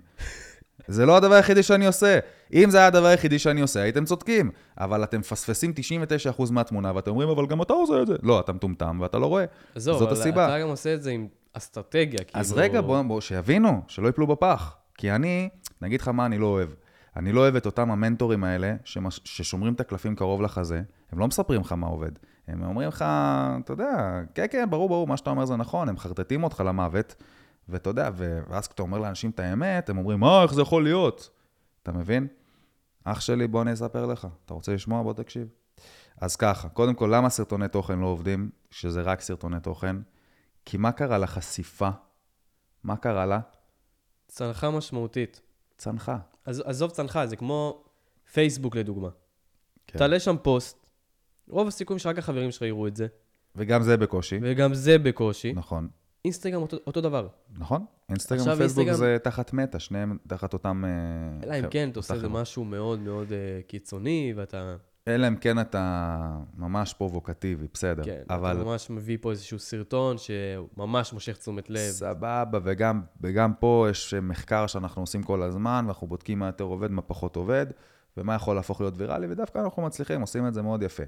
זה לא הדבר היחידי שאני עושה. אם זה היה הדבר היחידי שאני עושה, הייתם צודקים. אבל אתם פספסים תשעים ותשעה אחוז מהתמונה, ואתם אומרים, אבל גם אתה עושה את זה. לא, אתה מטומטם ואתה לא רואה. זו, זאת אבל הסיבה. אתה גם עושה את זה עם אסטרטגיה. אז כאילו... רגע, בואו, בוא, שיבינו, שלא יפלו בפח. כי אני, נגיד לך מה אני לא אוהב. אני לא אוהב את אותם המנטורים האלה, שמש, ששומרים את הקלפים קרוב לחזה. הם לא מספרים לך מה עובד. הם אומרים לך, אתה יודע, כן, כן, ברור, ברור, מה שאתה אומר זה נכון. הם חרטטים אותך למוות. ואתה יודע, ואז כשאתה אומר לאנשים את האמת, הם אומרים, מה, איך זה יכול להיות? אתה מבין? אח שלי, בוא אני אספר לך. אתה רוצה לשמוע? בוא תקשיב. אז ככה, קודם כל, למה סרטוני תוכן לא עובדים? שזה רק סרטוני תוכן. כי מה קרה לחשיפה? מה קרה לה? צנחה משמעותית. צנחה. אז עזוב צנחה, זה כמו פייסבוק לדוגמה. כן. תעלה שם פוסט, רוב הסיכויים שרק החברים שלך יראו את זה. וגם זה בקושי. וגם זה בקושי. נכון. אינסטגרם אותו, אותו דבר. נכון. אינסטגרם עכשיו ופייסבוק אינסטגרם... זה תחת מטה, שניהם תחת אותם... אלא אם כן, אתה עושה איזה משהו מאוד מאוד uh, קיצוני, ואתה... אלא אם כן אתה ממש פרובוקטיבי, בסדר. כן, אבל... אתה ממש מביא פה איזשהו סרטון שממש מושך תשומת לב. סבבה, וגם, וגם פה יש מחקר שאנחנו עושים כל הזמן, ואנחנו בודקים מה יותר עובד, מה פחות עובד, ומה יכול להפוך להיות ויראלי, ודווקא אנחנו מצליחים, עושים את זה מאוד יפה.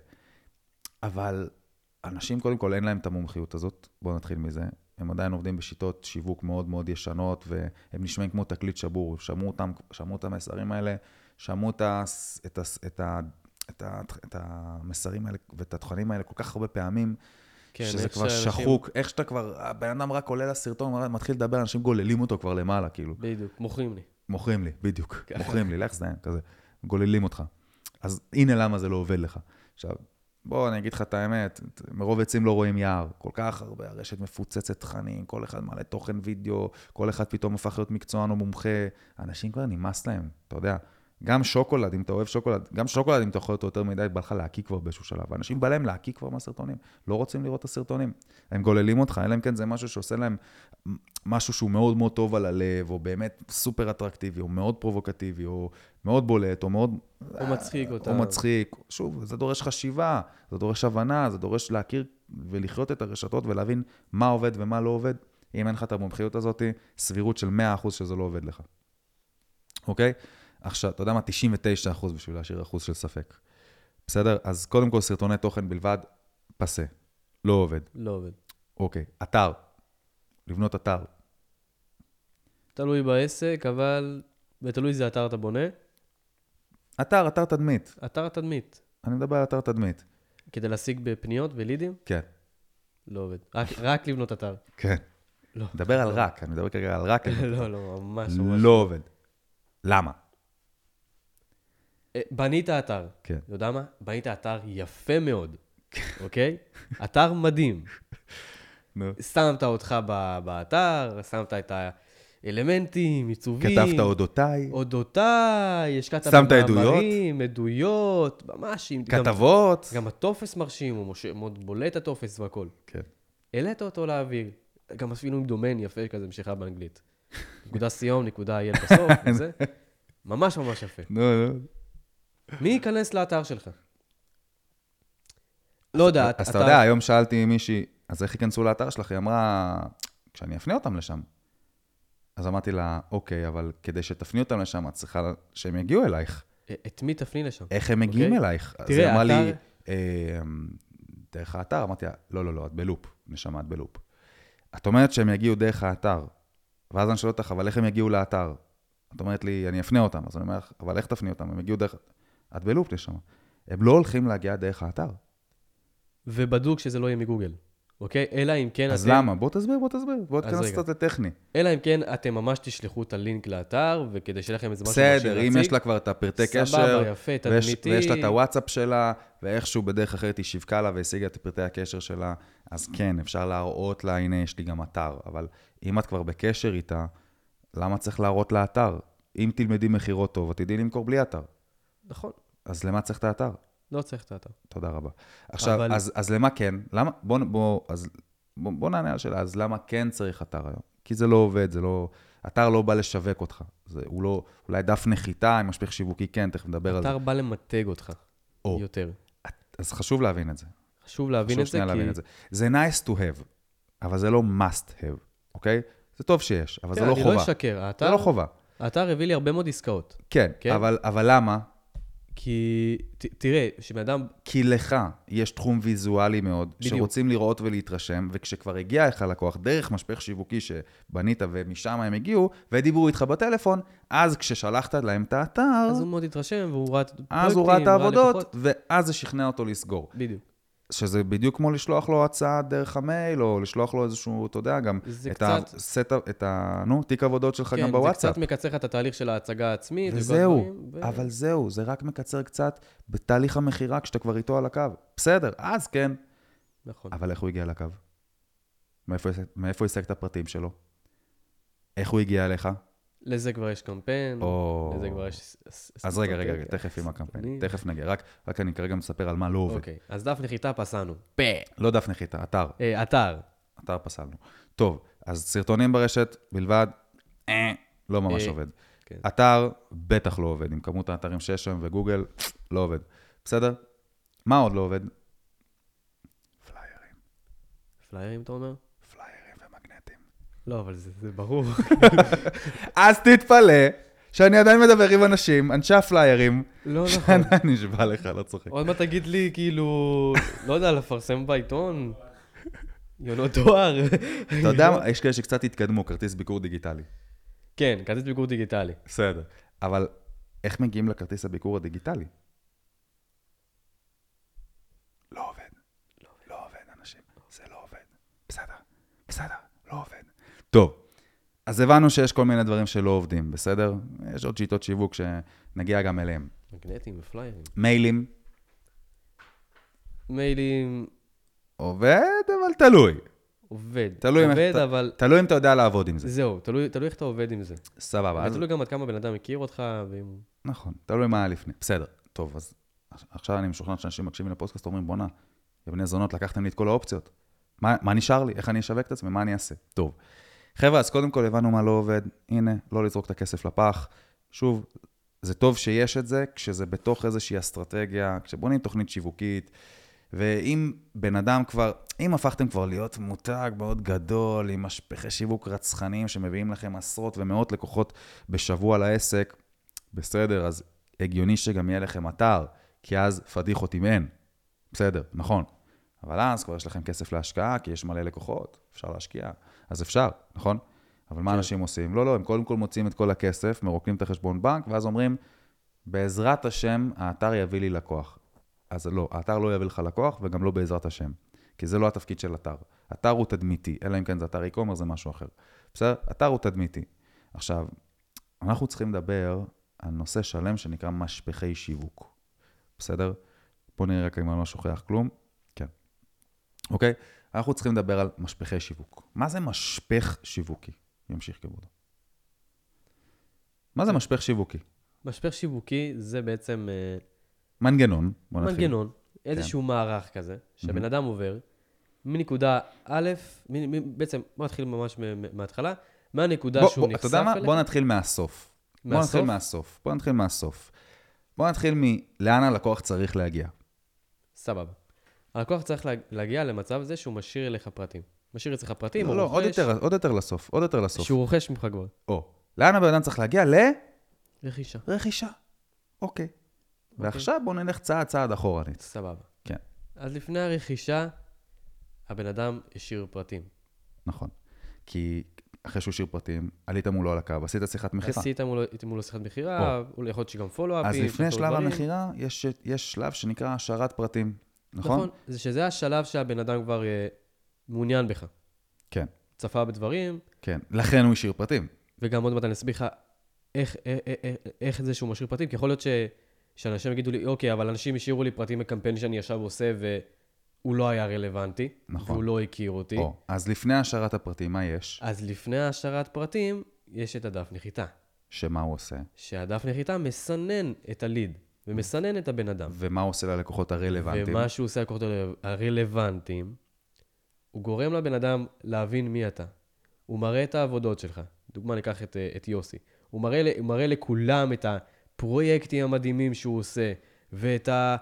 אבל אנשים קודם כל אין להם את המומחיות הזאת, בואו נתחיל מזה. הם עדיין עובדים בשיטות שיווק מאוד מאוד ישנות, והם נשמעים כמו תקליט שבור. שמעו אותם, שמעו את המסרים האלה, שמעו את ה... את ה... את ה... את, ה, את המסרים האלה ואת התכנים האלה כל כך הרבה פעמים, כן, שזה כבר שאנשים... שחוק. איך שאתה כבר, הבן אדם רק עולה לסרטון, מתחיל לדבר, אנשים גוללים אותו כבר למעלה, כאילו. בדיוק, מוכרים לי. מוכרים לי, בדיוק. מוכרים לי, לך זדיין, כזה. גוללים אותך. אז הנה למה זה לא עובד לך. עכשיו, בוא, אני אגיד לך את האמת, מרוב עצים לא רואים יער. כל כך הרבה, הרשת מפוצצת תכנים, כל אחד מעלה תוכן וידאו, כל אחד פתאום הפך להיות מקצוען או מומחה. אנשים כבר נמאס להם, אתה יודע. גם שוקולד, אם אתה אוהב שוקולד, גם שוקולד, אם אתה יכול אותו יותר מדי, בא לך להקיא כבר באיזשהו שלב. אנשים בא להם להקיא כבר מהסרטונים, לא רוצים לראות את הסרטונים. הם גוללים אותך, אלא אם כן זה משהו שעושה להם משהו שהוא מאוד מאוד טוב על הלב, או באמת סופר אטרקטיבי, או מאוד פרובוקטיבי, או מאוד בולט, או מאוד... או מצחיק אותם. או מצחיק. שוב, זה דורש חשיבה, זה דורש הבנה, זה דורש להכיר ולחיות את הרשתות ולהבין מה עובד ומה לא עובד. אם אין לך את המומחיות הזאת, סבירות של מאה אחוז שזה לא עובד לך. אוקיי? עכשיו, אתה יודע מה? תשעים ותשעה אחוז בשביל להשאיר אחוז של ספק. בסדר? אז קודם כל סרטוני תוכן בלבד, פסה. לא עובד. לא עובד. אוקיי. אתר. לבנות אתר. תלוי בעסק, אבל... ותלוי איזה אתר אתה בונה. אתר, אתר תדמית. אתר תדמית. אני מדבר על אתר תדמית. כדי להשיג בפניות ולידים? כן. לא עובד. רק, רק לבנות אתר. כן. לא. מדבר על רק. אני מדבר כרגע על רק. לא, לא, ממש ממש. לא עובד. למה? בנית אתר. כן. אתה יודע מה? בנית אתר יפה מאוד. אוקיי? אתר מדהים. שמת אותך באתר, שמת את האלמנטים, עיצובים. כתבת אודותיי. אודותיי, השקעת שמת עדויות. עדויות, ממש. כתבות. גם הטופס מרשים, הוא מאוד בולט הטופס והכל. כן. העלית אותו לאוויר. גם אפילו עם דומיין יפה כזה, משיכה באנגלית. נקודה סיום, נקודה אייל בסוף, וזה. ממש ממש יפה. נו, נו. מי ייכנס לאתר שלך? לא יודע, אז אתה יודע, היום שאלתי מישהי, אז איך ייכנסו לאתר שלך? היא אמרה, כשאני אפנה אותם לשם. אז אמרתי לה, אוקיי, אבל כדי שתפני אותם לשם, את צריכה שהם יגיעו אלייך. את מי תפני לשם? איך הם מגיעים אלייך? אז היא אמרה לי, דרך האתר, אמרתי לה, לא, לא, לא, את בלופ, נשמה, את בלופ. את אומרת שהם יגיעו דרך האתר, ואז אני שואל אותך, אבל איך הם יגיעו לאתר? את אומרת לי, אני אפנה אותם, אז אני אומר לך, אבל איך תפני אותם? הם יגיעו דרך... את בלופ נשמה. הם לא הולכים להגיע דרך האתר. ובדוק שזה לא יהיה מגוגל, אוקיי? אלא אם כן אז אתם... למה? בוא תסביר, בוא תסביר. בוא תכנס קצת לטכני. אלא אם כן אתם ממש תשלחו את הלינק לאתר, וכדי שיהיה לכם איזה משהו בסדר, אם יש לה כבר את הפרטי קשר, סבבה, יפה, תדמיתי. ויש לה את הוואטסאפ שלה, ואיכשהו בדרך אחרת היא שיווקה לה והשיגה את פרטי הקשר שלה, אז כן, אפשר להראות לה, הנה, יש לי גם אתר. אבל אם את כבר בקשר איתה, למה צריך להראות לה אתר? אם תלמדי מחירות טוב, את תדעי למכור בלי אתר. נכון. אז למה צריך את האתר? לא צריך את האתר. תודה רבה. עכשיו, אבל... אז, אז למה כן? למה, בוא, בוא, אז, בוא, בוא נענה על שאלה, אז למה כן צריך אתר היום? כי זה לא עובד, זה לא, אתר לא בא לשווק אותך. זה, הוא לא, אולי דף נחיתה עם משפיך שיווקי, כן, תכף נדבר על זה. אתר בא למתג אותך. או, יותר. אז חשוב להבין את זה. חשוב להבין חשוב את זה, כי... להבין את זה. זה nice to have, אבל זה לא must have, אוקיי? זה טוב שיש, אבל זה לא חובה. אני לא אשקר, האתר... זה לא חובה. האתר הביא לי הרבה מאוד עסקאות. כן, כן? אבל, אבל למה? כי, ת, תראה, שבן אדם... כי לך יש תחום ויזואלי מאוד, בדיוק. שרוצים לראות ולהתרשם, וכשכבר הגיע לך לקוח דרך משפך שיווקי שבנית ומשם הם הגיעו, ודיברו איתך בטלפון, אז כששלחת להם את האתר, אז הוא מאוד התרשם, והוא ראה את הפרויקטים, אז הוא ראה את העבודות, לקוחות. ואז זה שכנע אותו לסגור. בדיוק. שזה בדיוק כמו לשלוח לו הצעה דרך המייל, או לשלוח לו איזשהו, אתה יודע, גם את קצת... הסט, את ה, נו, תיק עבודות שלך כן, גם בוואטסאפ. זה קצת מקצר לך את התהליך של ההצגה העצמית. וזהו, ו... אבל זהו, זה רק מקצר קצת בתהליך המחירה כשאתה כבר איתו על הקו. בסדר, אז כן. נכון. אבל איך הוא הגיע לקו? מאיפה, מאיפה השג את הפרטים שלו? איך הוא הגיע אליך? לזה כבר יש קמפיין, או... לזה כבר יש... אז רגע, רגע, רגע, תכף עם הקמפיין, תכף נגיע. רק, רק אני כרגע מספר על מה לא עובד. אוקיי, אז דף נחיתה פסענו. פה. לא דף נחיתה, אתר. אה, אתר. אתר פסלנו. טוב, אז סרטונים ברשת בלבד, אה, לא ממש אה, עובד. כן. אתר בטח לא עובד, עם כמות האתרים שיש שם וגוגל, לא עובד. בסדר? מה עוד לא עובד? פליירים. פליירים, אתה אומר? פליירים ומגנטים. לא, אבל זה, זה ברור. אז תתפלא שאני עדיין מדבר עם אנשים, אנשי הפליירים, לא נכון. שאני נשבע לך, לא צוחק. עוד מה תגיד לי, כאילו, לא יודע, לפרסם בעיתון? יונות דואר. אתה יודע, יש כאלה שקצת התקדמו, כרטיס ביקור דיגיטלי. כן, כרטיס ביקור דיגיטלי. בסדר. אבל איך מגיעים לכרטיס הביקור הדיגיטלי? לא עובד. לא עובד, אנשים. זה לא עובד. בסדר. בסדר. לא עובד. טוב. אז הבנו שיש כל מיני דברים שלא עובדים, בסדר? יש עוד שיטות שיווק שנגיע גם אליהם. מגנטים ופליירים. מיילים. מיילים... עובד, אבל תלוי. עובד. תלוי עובד, אם, אבל... תלוי אם אתה יודע לעבוד עם זה. זהו, תלוי, תלוי איך אתה עובד עם זה. סבבה. אז... תלוי גם עד כמה בן אדם מכיר אותך, ואם... נכון, תלוי מה היה לפני. בסדר. טוב, אז עכשיו אני משוכנע שאנשים מקשיבים לפודקאסט, אומרים, בונה, יבני זונות, לקחתם לי את כל האופציות. מה, מה נשאר לי? איך אני אשווק את עצמי? מה אני אעשה? טוב. חבר'ה, אז קודם כל הבנו מה לא עובד. הנה, לא לזרוק את הכסף לפח. שוב, זה טוב שיש את זה, כשזה בתוך איזושהי אסטרטגיה, כשבונים תוכנית שיווקית, ואם בן אדם כבר, אם הפכתם כבר להיות מותג מאוד גדול, עם משפחי שיווק רצחניים שמביאים לכם עשרות ומאות לקוחות בשבוע לעסק, בסדר, אז הגיוני שגם יהיה לכם אתר, כי אז פדיחות אם אין. בסדר, נכון. אבל אז כבר יש לכם כסף להשקעה, כי יש מלא לקוחות, אפשר להשקיע. אז אפשר, נכון? אבל מה כן. אנשים עושים? לא, לא, הם קודם כל מוצאים את כל הכסף, מרוקנים את החשבון בנק, ואז אומרים, בעזרת השם, האתר יביא לי לקוח. אז לא, האתר לא יביא לך לקוח, וגם לא בעזרת השם. כי זה לא התפקיד של אתר. אתר הוא תדמיתי, אלא אם כן זה אתר אי-קומרס, זה משהו אחר. בסדר? אתר הוא תדמיתי. עכשיו, אנחנו צריכים לדבר על נושא שלם שנקרא משפחי שיווק. בסדר? בוא נראה רק אם אני לא שוכח כלום. כן. אוקיי? אנחנו צריכים לדבר על משפחי שיווק. מה זה משפך שיווקי? ימשיך כבודו. מה זה משפך שיווקי? משפך שיווקי זה בעצם... מנגנון. בוא נתחיל. מנגנון. איזשהו מערך כזה, שבן אדם עובר, מנקודה א', מ- מ- בעצם, בוא נתחיל ממש מ- מההתחלה, מהנקודה בוא, שהוא בוא, אתה יודע נחשף מה? אליך. בוא נתחיל מהסוף. בוא מהסוף? נתחיל מהסוף. בוא נתחיל מהסוף. בוא נתחיל מלאן הלקוח צריך להגיע. סבבה. הלקוח צריך לה- להגיע למצב זה שהוא משאיר אליך פרטים. משאיר אצלך פרטים, לא, הוא לא, עוד רוכש, יותר, עוד יותר לסוף, עוד יותר לסוף. שהוא רוכש ממך כבר. או, לאן הבן אדם צריך להגיע? רכישה. לרכישה. אוקיי. ועכשיו בוא נלך צעד צעד אחורנית. סבבה. כן. אז לפני הרכישה, הבן אדם השאיר פרטים. נכון. כי אחרי שהוא השאיר פרטים, עלית מולו על הקו, עשית שיחת מחירה. עשית מולו, מולו שיחת מחירה, אולי יכול להיות שגם פולו-אפים. אז לפני תחתו שלב דברים. המחירה, יש, יש שלב שנקרא השארת פרטים. נכון? נכון. זה שזה השלב שהבן אדם כבר אה, מעוניין בך. כן, צפה בדברים, כן. לכן הוא השאיר פרטים. וגם עוד מעט אני אסביר לך איך, איך, איך, איך זה שהוא משאיר פרטים, כי יכול להיות ש, שאנשים יגידו לי, אוקיי, אבל אנשים השאירו לי פרטים מקמפיין שאני עכשיו עושה, והוא לא היה רלוונטי, נכון. והוא לא הכיר אותי. או, אז לפני השארת הפרטים, מה יש? אז לפני השארת פרטים, יש את הדף נחיתה. שמה הוא עושה? שהדף נחיתה מסנן את הליד, ומסנן את הבן אדם. ומה הוא עושה ללקוחות הרלוונטיים? ומה שהוא עושה ללקוחות הרלוונטיים, הוא גורם לבן אדם להבין מי אתה. הוא מראה את העבודות שלך. דוגמה, ניקח את, את יוסי. הוא מראה, הוא מראה לכולם את הפרויקטים המדהימים שהוא עושה, ואת, ה,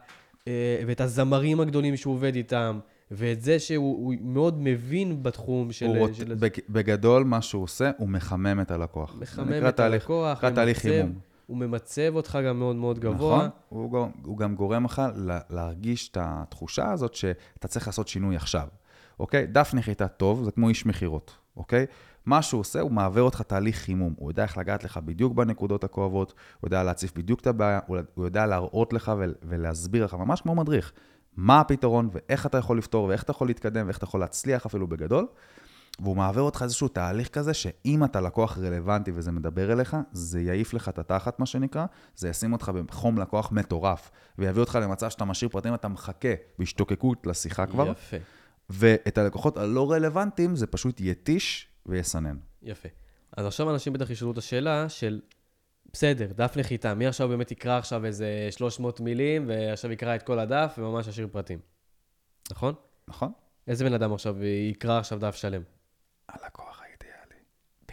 ואת הזמרים הגדולים שהוא עובד איתם, ואת זה שהוא מאוד מבין בתחום של... הוא רוצ... של... בגדול, מה שהוא עושה, הוא מחמם את הלקוח. מחמם את תהליך, הלקוח, נקרא תהליך חימום. הוא ממצב אותך גם מאוד מאוד גבוה. נכון, הוא גם, הוא גם גורם לך להרגיש את התחושה הזאת שאתה צריך לעשות שינוי עכשיו. אוקיי? דף נחיתה טוב, זה כמו איש מחירות. אוקיי? מה שהוא עושה, הוא מעבר אותך תהליך חימום. הוא יודע איך לגעת לך בדיוק בנקודות הכואבות, הוא יודע להציף בדיוק את הבעיה, הוא יודע להראות לך ולהסביר לך, ממש כמו מדריך, מה הפתרון ואיך אתה יכול לפתור ואיך אתה יכול להתקדם ואיך אתה יכול להצליח אפילו בגדול. והוא מעבר אותך איזשהו תהליך כזה, שאם אתה לקוח רלוונטי וזה מדבר אליך, זה יעיף לך את התחת, מה שנקרא, זה ישים אותך בחום לקוח מטורף, ויביא אותך למצב שאתה משאיר פרטים, אתה מחכה בהשתוקקות לשיחה כבר. יפה. ואת הלקוחות הלא רלוונטיים, זה פשוט יתיש ויסנן. יפה. אז עכשיו אנשים בטח ישאלו את השאלה של, בסדר, דף נחיתה, מי עכשיו באמת יקרא עכשיו איזה שלוש מאות מילים, ועכשיו יקרא את כל הדף, וממש ישאיר פרטים. נכון? נכון? איזה בן אדם עכשיו יקרא עכשיו דף שלם? הלקוח האידיאלי.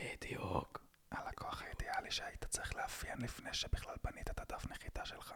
בדיוק. הלקוח האידיאלי שהיית צריך לאפיין לפני שבכלל בנית את הדף נחיתה שלך.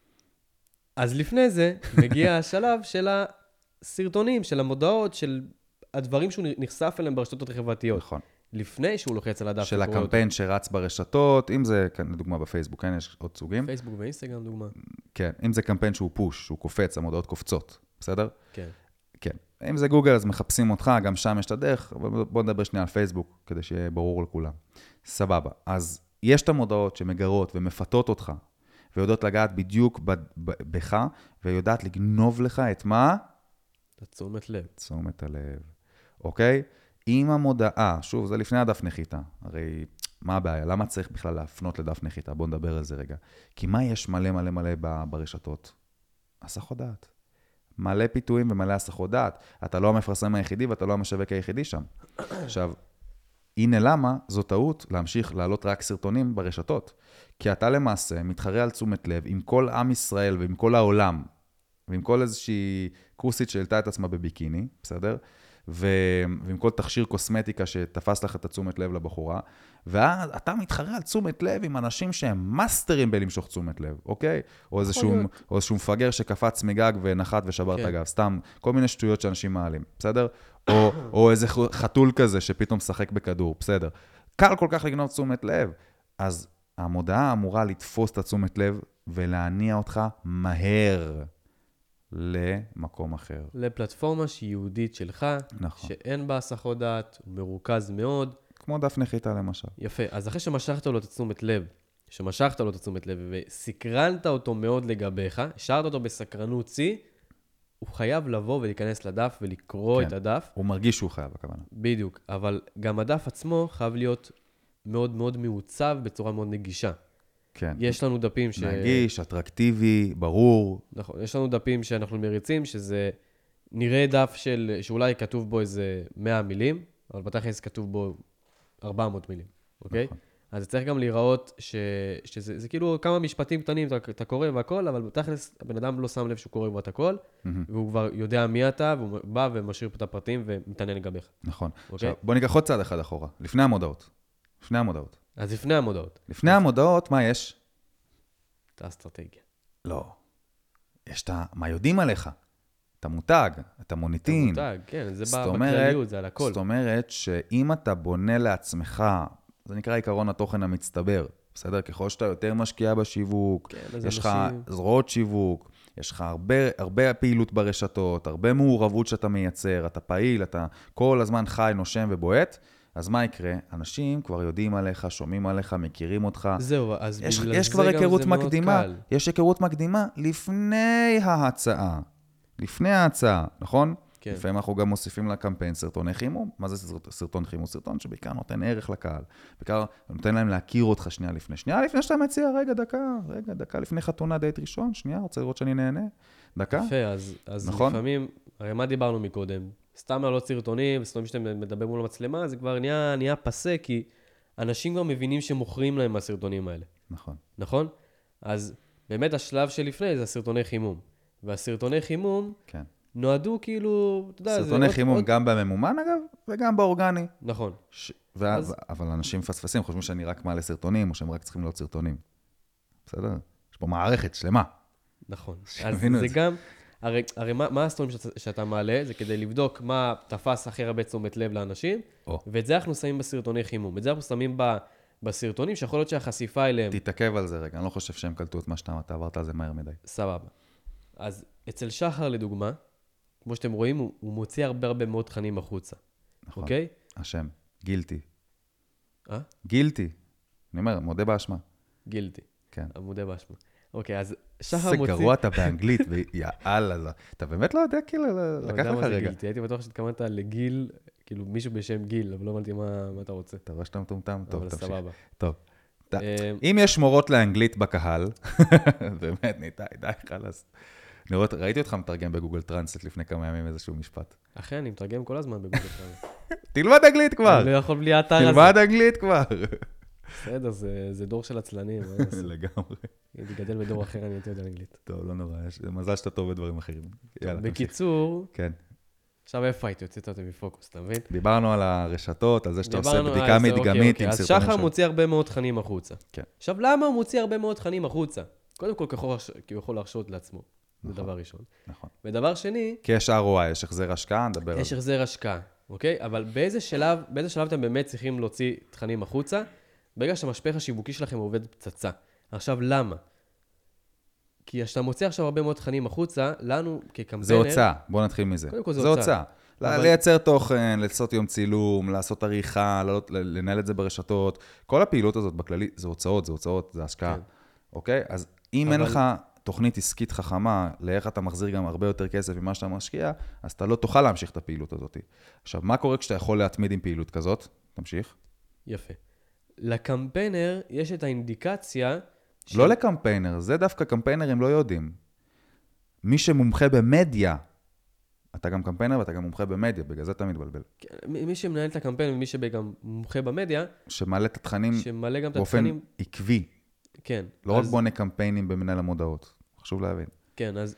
אז לפני זה מגיע השלב של הסרטונים, של המודעות, של הדברים שהוא נחשף אליהם ברשתות החברתיות. נכון. לפני שהוא לוחץ על הדף. של הקמפיין שרץ ברשתות, אם זה, לדוגמה בפייסבוק, כן, יש עוד סוגים. פייסבוק ואינסטגרם, דוגמה. כן, אם זה קמפיין שהוא פוש, שהוא קופץ, המודעות קופצות, בסדר? כן. כן. אם זה גוגל, אז מחפשים אותך, גם שם יש את הדרך, אבל בוא נדבר שנייה על פייסבוק, כדי שיהיה ברור לכולם. סבבה. אז יש את המודעות שמגרות ומפתות אותך, ויודעות לגעת בדיוק בך, ויודעת לגנוב לך את מה? תשומת לב. תשומת הלב. אוקיי? אם המודעה, שוב, זה לפני הדף נחיתה, הרי מה הבעיה? למה צריך בכלל להפנות לדף נחיתה? בוא נדבר על זה רגע. כי מה יש מלא מלא מלא ברשתות? הסחות דעת. מלא פיתויים ומלא הסחות דעת. אתה לא המפרסם היחידי ואתה לא המשווק היחידי שם. עכשיו, הנה למה זו טעות להמשיך לעלות רק סרטונים ברשתות. כי אתה למעשה מתחרה על תשומת לב עם כל עם ישראל ועם כל העולם, ועם כל איזושהי קורסית שהעלתה את עצמה בביקיני, בסדר? ו- ועם כל תכשיר קוסמטיקה שתפס לך את התשומת לב לבחורה, ואז אתה מתחרה על תשומת לב עם אנשים שהם מאסטרים בלמשוך תשומת לב, אוקיי? או איזשהו, או איזשהו מפגר שקפץ מגג ונחת ושבר את הגב, סתם, כל מיני שטויות שאנשים מעלים, בסדר? או, או איזה חתול כזה שפתאום שחק בכדור, בסדר? קל כל כך לגנוב תשומת לב. אז המודעה אמורה לתפוס את התשומת לב ולהניע אותך מהר. למקום אחר. לפלטפורמה שהיא יהודית שלך, נכון. שאין בה הסחות דעת, הוא מרוכז מאוד. כמו דף נחיתה למשל. יפה, אז אחרי שמשכת לו את תשומת לב, שמשכת לו את תשומת לב וסקרנת אותו מאוד לגביך, השארת אותו בסקרנות צי, הוא חייב לבוא ולהיכנס לדף ולקרוא כן. את הדף. הוא מרגיש שהוא חייב, הכוונה. בדיוק, אבל גם הדף עצמו חייב להיות מאוד מאוד מעוצב בצורה מאוד נגישה. כן. יש לנו דפים ש... נגיש, אטרקטיבי, ברור. נכון, יש לנו דפים שאנחנו מריצים, שזה נראה דף של, שאולי כתוב בו איזה מאה מילים, אבל בתכלס כתוב בו ארבע מאות מילים, אוקיי? נכון. אז צריך גם להיראות ש... שזה זה כאילו כמה משפטים קטנים, אתה, אתה קורא והכל, אבל בתכלס, הבן אדם לא שם לב שהוא קורא כבר את הכל, Mm-hmm. והוא כבר יודע מי אתה, והוא בא ומשאיר פה את הפרטים ומתעניין לגביך. נכון. אוקיי? עכשיו, בוא ניקח עוד צעד אחד אחורה, לפני המודעות. לפני המודעות. אז לפני המודעות. לפני המודעות, מה יש? את האסטרטגיה. לא. יש את ה... מה יודעים עליך? את המותג, את המוניטין. המותג, כן, זה זאת בא אומרת- בכלליות, זה על הכל. זאת אומרת שאם אתה בונה לעצמך, זה נקרא עיקרון התוכן המצטבר, בסדר? ככל שאתה יותר משקיע בשיווק, כן, אז יש לך אנשים- זרועות שיווק, יש לך הרבה, הרבה פעילות ברשתות, הרבה מעורבות שאתה מייצר, אתה פעיל, אתה כל הזמן חי, נושם ובועט, אז מה יקרה? אנשים כבר יודעים עליך, שומעים עליך, מכירים אותך. זהו, אז יש, בגלל יש זה כבר גם היכרות זה מאוד מקדימה, קל. יש היכרות מקדימה לפני ההצעה. לפני ההצעה, נכון? כן. לפעמים אנחנו גם מוסיפים לקמפיין סרטוני חימום. מה זה סרט- סרטון חימום? סרטון שבעיקר נותן ערך לקהל. בעיקר נותן להם להכיר אותך שנייה לפני. שנייה לפני שאתה מציע, רגע, דקה, רגע, דקה לפני חתונה דייט ראשון, שנייה, רוצה לראות שאני נהנה? דקה? יפה, אז, אז נכון? לפעמים, הרי מה דיברנו מקודם? סתם לעלות סרטונים, סרטונים שאתם מדברים מול המצלמה, זה כבר נהיה, נהיה פסה, כי אנשים כבר מבינים שמוכרים להם מהסרטונים האלה, נכון. נכון? אז באמת השלב שלפני זה הסרטוני חימום. והסרטוני חימום כן. נועדו כאילו, אתה יודע, זה סרטוני עוד- חימום עוד- גם בממומן אגב, וגם באורגני. נכון. ש... ו... אז- אבל אנשים מפספסים, חושבים שאני רק מעלה סרטונים, או שהם רק צריכים להיות סרטונים. בסדר? יש פה מערכת שלמה. נכון. שיבינו אז את זה זה. גם, הרי, הרי מה, מה הסטורים שאתה, שאתה מעלה? זה כדי לבדוק מה תפס הכי הרבה תשומת לב לאנשים, או. ואת זה אנחנו שמים בסרטוני חימום. את זה אנחנו שמים ב, בסרטונים, שיכול להיות שהחשיפה אליהם, תתעכב על זה רגע, אני לא חושב שהם קלטו את מה שאתה אתה עברת על זה מהר מדי. סבבה. אז אצל שחר, לדוגמה, כמו שאתם רואים, הוא, הוא מוציא הרבה הרבה מאוד תכנים החוצה. נכון. אוקיי? השם, גילטי. אה? גילטי. אני אומר, מודה באשמה. גילטי. כן. עמודי באשמה. אוקיי, אז שחר זה מוציא... גרוע אתה באנגלית, ויאללה, לא. אתה באמת לא יודע, כאילו, לא, לקח יודע לך מה זה רגע. גילטי. הייתי בטוח שהתכוונת לגיל, כאילו מישהו בשם גיל, אבל לא הבנתי מה, מה אתה רוצה. אתה רואה שאתה מטומטם? טוב, אבל תמשיך. סבבה. טוב. ת- אה, אם יש מורות לאנגלית בקהל, באמת, ניתאי, די, חלאס. אני רואה- ראיתי אותך מתרגם בגוגל טרנסלט לפני כמה ימים איזשהו משפט. אכן, אני מתרגם כל הזמן בגוגל טרנסלט. תלמד אנגלית כבר! אני לא יכול בלי האתר הזה. תלמד אנגלית כבר! בסדר, זה, זה דור של עצלנים. מה לעשות? לגמרי. אם תגדל בדור אחר, אני הייתי יודע אנגלית. טוב, לא נורא, יש- מזל שאתה טוב בדברים אחרים. יאללה, תמשיך. בקיצור, כן. עכשיו איפה הייתי? הוצאת אותי מפוקוס, אתה מבין? דיברנו על הרשתות, על זה שאתה עושה דיברנו- בדיקה אה, זה אוקיי, מדגמית אוקיי. עם אז סרטונים שחר של... מוציא הרבה מאוד תכנים החוצה. כן. עכשיו, למה הוא מוציא הרבה מאוד תכנים החוצה? קודם כל, ככל הש- כי הוא יכול להרשות לעצמו. זה נכון. דבר ראשון. נכון. ודבר שני, כי יש אר או איי, יש החזר השקעה, נדבר על יש זה. החזר השקעה, אוקיי? אבל באיזה שלב, באיזה שלב אתם באמת צריכים להוציא תכנים החוצה? ברגע שהמשפך השיווקי שלכם עובד פצצה. עכשיו, למה? כי כשאתה מוציא עכשיו הרבה מאוד תכנים החוצה, לנו כקמפיינר... זה הוצאה, בואו נתחיל מזה. קודם כל זה זה הוצאה. הוצאה. אבל- לייצר תוכן, לעשות יום צילום, לעשות עריכה, לעלות- לנהל את זה ברשתות. כל הפעילות הזאת בכללי, זה הוצאות, זה הוצאות, זה השקעה. כן. אוקיי? אז אם אין אבל- לך תוכנית עסקית חכמה, לאיך אתה מחזיר גם הרבה יותר כסף ממה שאתה משקיע, אז אתה לא תוכל להמשיך את הפעילות הזאת. עכשיו, מה קורה כשאתה יכול להתמיד עם פעילות כזאת? תמשיך. יפה. לקמפיינר יש את האינדיקציה... של- לא לקמפיינר, זה דווקא קמפיינרים לא יודעים. מי שמומחה במדיה, אתה גם קמפיינר ואתה גם מומחה במדיה, בגלל זה אתה מתבלבל. כן, מי מי שמנהל את הקמפיין ומי שגם מומחה במדיה, שמעלה את התכנים שמלא גם את באופן התכנים... עקבי. כן. לא רק אז- בונה קמפיינים במנהל המודעות. חשוב להבין. כן, אז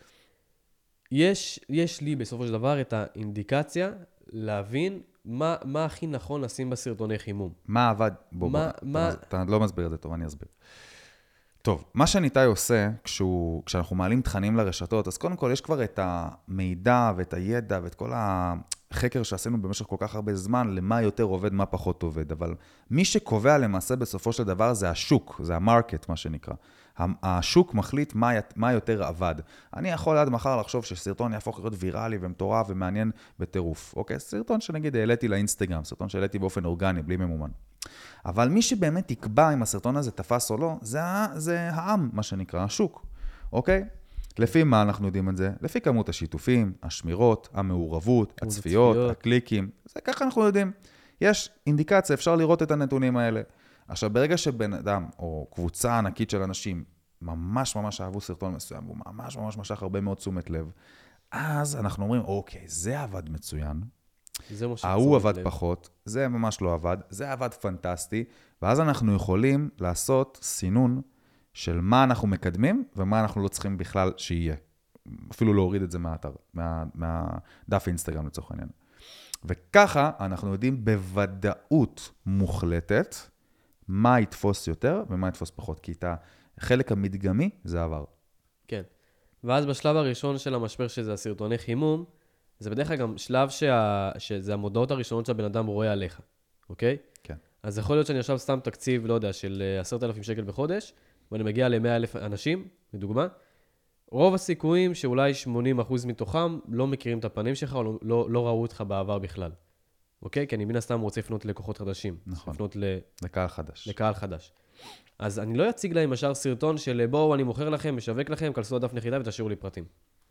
יש, יש לי בסופו של דבר את האינדיקציה להבין מה, מה הכי נכון לשים בסרטוני חימום. מה עבד? בוא, מה- בוא. מה- אתה, אתה לא מסביר את זה טוב, אני אסביר. טוב, מה שניתאי עושה, כשהוא, כשאנחנו מעלים תכנים לרשתות, אז קודם כל יש כבר את המידע ואת הידע ואת כל החקר שעשינו במשך כל כך הרבה זמן, למה יותר עובד, מה פחות עובד. אבל מי שקובע למעשה בסופו של דבר זה השוק, זה המרקט, מה שנקרא. השוק מחליט מה, מה יותר עבד. אני יכול עד מחר לחשוב שסרטון יהפוך להיות ויראלי ומטורף ומעניין בטירוף. אוקיי? סרטון שנגיד העליתי לאינסטגרם, סרטון שהעליתי באופן אורגני, בלי ממומן. אבל מי שבאמת יקבע אם הסרטון הזה תפס או לא, זה, זה העם, מה שנקרא, השוק. אוקיי? לפי מה אנחנו יודעים את זה? לפי כמות השיתופים, השמירות, המעורבות, הצפיות, הצפיות. הקליקים. זה ככה אנחנו יודעים. יש אינדיקציה, אפשר לראות את הנתונים האלה. עכשיו, ברגע שבן אדם או קבוצה ענקית של אנשים ממש ממש אהבו סרטון מסוים, והוא ממש ממש משך הרבה מאוד תשומת לב, אז אנחנו אומרים, אוקיי, זה עבד מצוין, זה מה ההוא שצומת עבד לב. פחות, זה ממש לא עבד, זה עבד פנטסטי, ואז אנחנו יכולים לעשות סינון של מה אנחנו מקדמים, ומה אנחנו לא צריכים בכלל שיהיה. אפילו להוריד את זה מהאתר, מה, מהדף אינסטגרם לצורך העניין. וככה אנחנו יודעים בוודאות מוחלטת, מה יתפוס יותר ומה יתפוס פחות, כי את החלק המדגמי זה עבר. כן. ואז בשלב הראשון של המשבר, שזה הסרטוני חימום, זה בדרך כלל גם שלב שה... שזה המודעות הראשונות שהבן אדם רואה עליך, אוקיי? כן. אז יכול להיות שאני עכשיו סתם תקציב, לא יודע, של עשרת אלפים שקל בחודש, ואני מגיע ל-מאה אלף אנשים, לדוגמה. רוב הסיכויים שאולי שמונים אחוז מתוכם לא מכירים את הפנים שלך, או לא, לא, לא ראו אותך בעבר בכלל. אוקיי? כי אני מן הסתם רוצה לפנות ללקוחות חדשים. נכון. לפנות ל... לקהל חדש. לקהל חדש. אז אני לא אציג להם ישר סרטון של בואו, אני מוכר לכם, משווק לכם, כנסו לדף נחיתה ותשאירו לי פרטים.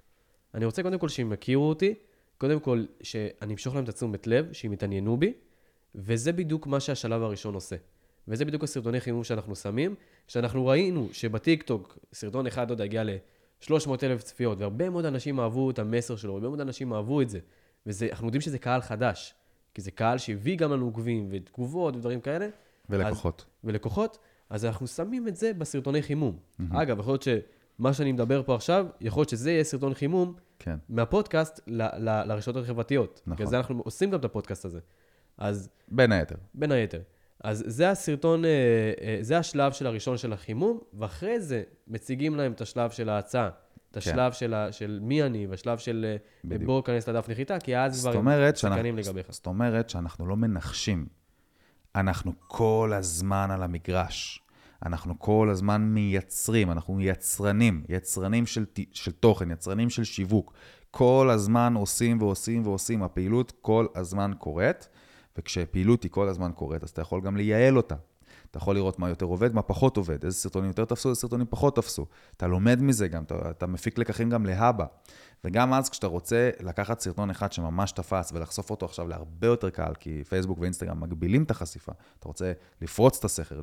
אני רוצה קודם כל שהם יכירו אותי, קודם כל שאני אמשוך להם את תשומת לב, שהם יתעניינו בי, וזה בדיוק מה שהשלב הראשון עושה. וזה בדיוק הסרטוני חימום שאנחנו שמים, שאנחנו ראינו שבטיקטוק סרטון אחד עוד הגיע ל-שלוש מאות אלף צפיות, והרבה מאוד אנשים אהבו את המסר שלו, הרבה מאוד אנשים אהבו את זה, ואנחנו יודעים שזה קהל חדש, כי זה קהל שהביא גם לנו עוקבים ותגובות ודברים כאלה. ולקוחות. אז, ולקוחות, אז אנחנו שמים את זה בסרטוני חימום. Mm-hmm. אגב, יכול להיות שמה שאני מדבר פה עכשיו, יכול להיות שזה יהיה סרטון חימום כן. מהפודקאסט ל- ל- לרשתות החברתיות. נכון. בגלל זה אנחנו עושים גם את הפודקאסט הזה. אז... בין היתר. בין היתר. אז זה הסרטון, זה השלב של הראשון של החימום, ואחרי זה מציגים להם את השלב של ההצעה, את השלב של, של מי אני, והשלב של בואו כנס לדף נחיתה, כי אז כבר הם סכנים לגביך. זאת אומרת שאנחנו לא מנחשים. אנחנו כל הזמן על המגרש. אנחנו כל הזמן מייצרים, אנחנו יצרנים, יצרנים של, של תוכן, יצרנים של שיווק. כל הזמן עושים ועושים ועושים. הפעילות כל הזמן קורית, וכשפעילות היא כל הזמן קורית, אז אתה יכול גם לייעל אותה. אתה יכול לראות מה יותר עובד, מה פחות עובד, איזה סרטונים יותר תפסו, איזה סרטונים פחות תפסו. אתה לומד מזה גם, אתה, אתה מפיק לקחים גם להבא. וגם אז כשאתה רוצה לקחת סרטון אחד שממש תפס ולחשוף אותו עכשיו להרבה יותר קהל, כי פייסבוק ואינסטגרם מגבילים את החשיפה, אתה רוצה לפרוץ את הסכר,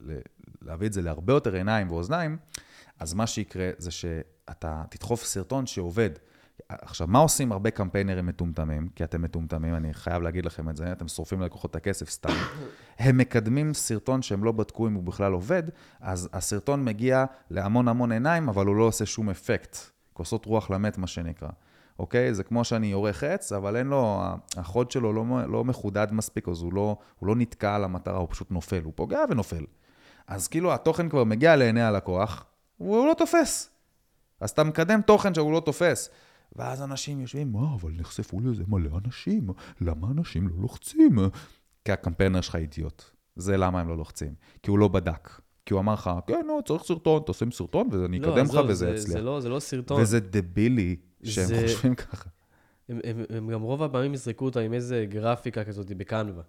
להביא את זה להרבה יותר עיניים ואוזניים, אז מה שיקרה זה שאתה תדחוף סרטון שעובד. עכשיו, מה עושים הרבה קמפיינרים מטומטמים? כי אתם מטומטמים, אני חייב להגיד לכם את זה, אתם שורפים ללקוחות את הכסף סתם. הם מקדמים סרטון שהם לא בדקו אם הוא בכלל עובד, אז הסרטון מגיע להמון המון עיניים, אבל הוא לא עושה שום אפקט. כוסות רוח למת, מה שנקרא. אוקיי? זה כמו שאני יורך עץ, אבל אין לו, החוד שלו לא, לא מחודד מספיק, אז הוא לא, הוא לא נתקע על המטרה, הוא פשוט נופל, הוא פוגע ונופל. אז כאילו התוכן כבר מגיע לעיני הלקוח, והוא לא תופס. אז אתה מקדם תוכן שהוא לא תופס. ואז אנשים יושבים, מה, אבל נחשפו לזה מלא אנשים, למה אנשים לא לוחצים? כי הקמפיינר שלך אידיוט. זה למה הם לא לוחצים. כי הוא לא בדק. כי הוא אמר לך, כן, לא, צריך סרטון, תשים סרטון, ואני אקדם לך וזה זה, יצליח. זה לא, זה לא סרטון. וזה דבילי שהם זה... חושבים ככה. הם, הם, הם גם רוב הפעמים יזרקו אותה עם איזה גרפיקה כזאת בקנווה.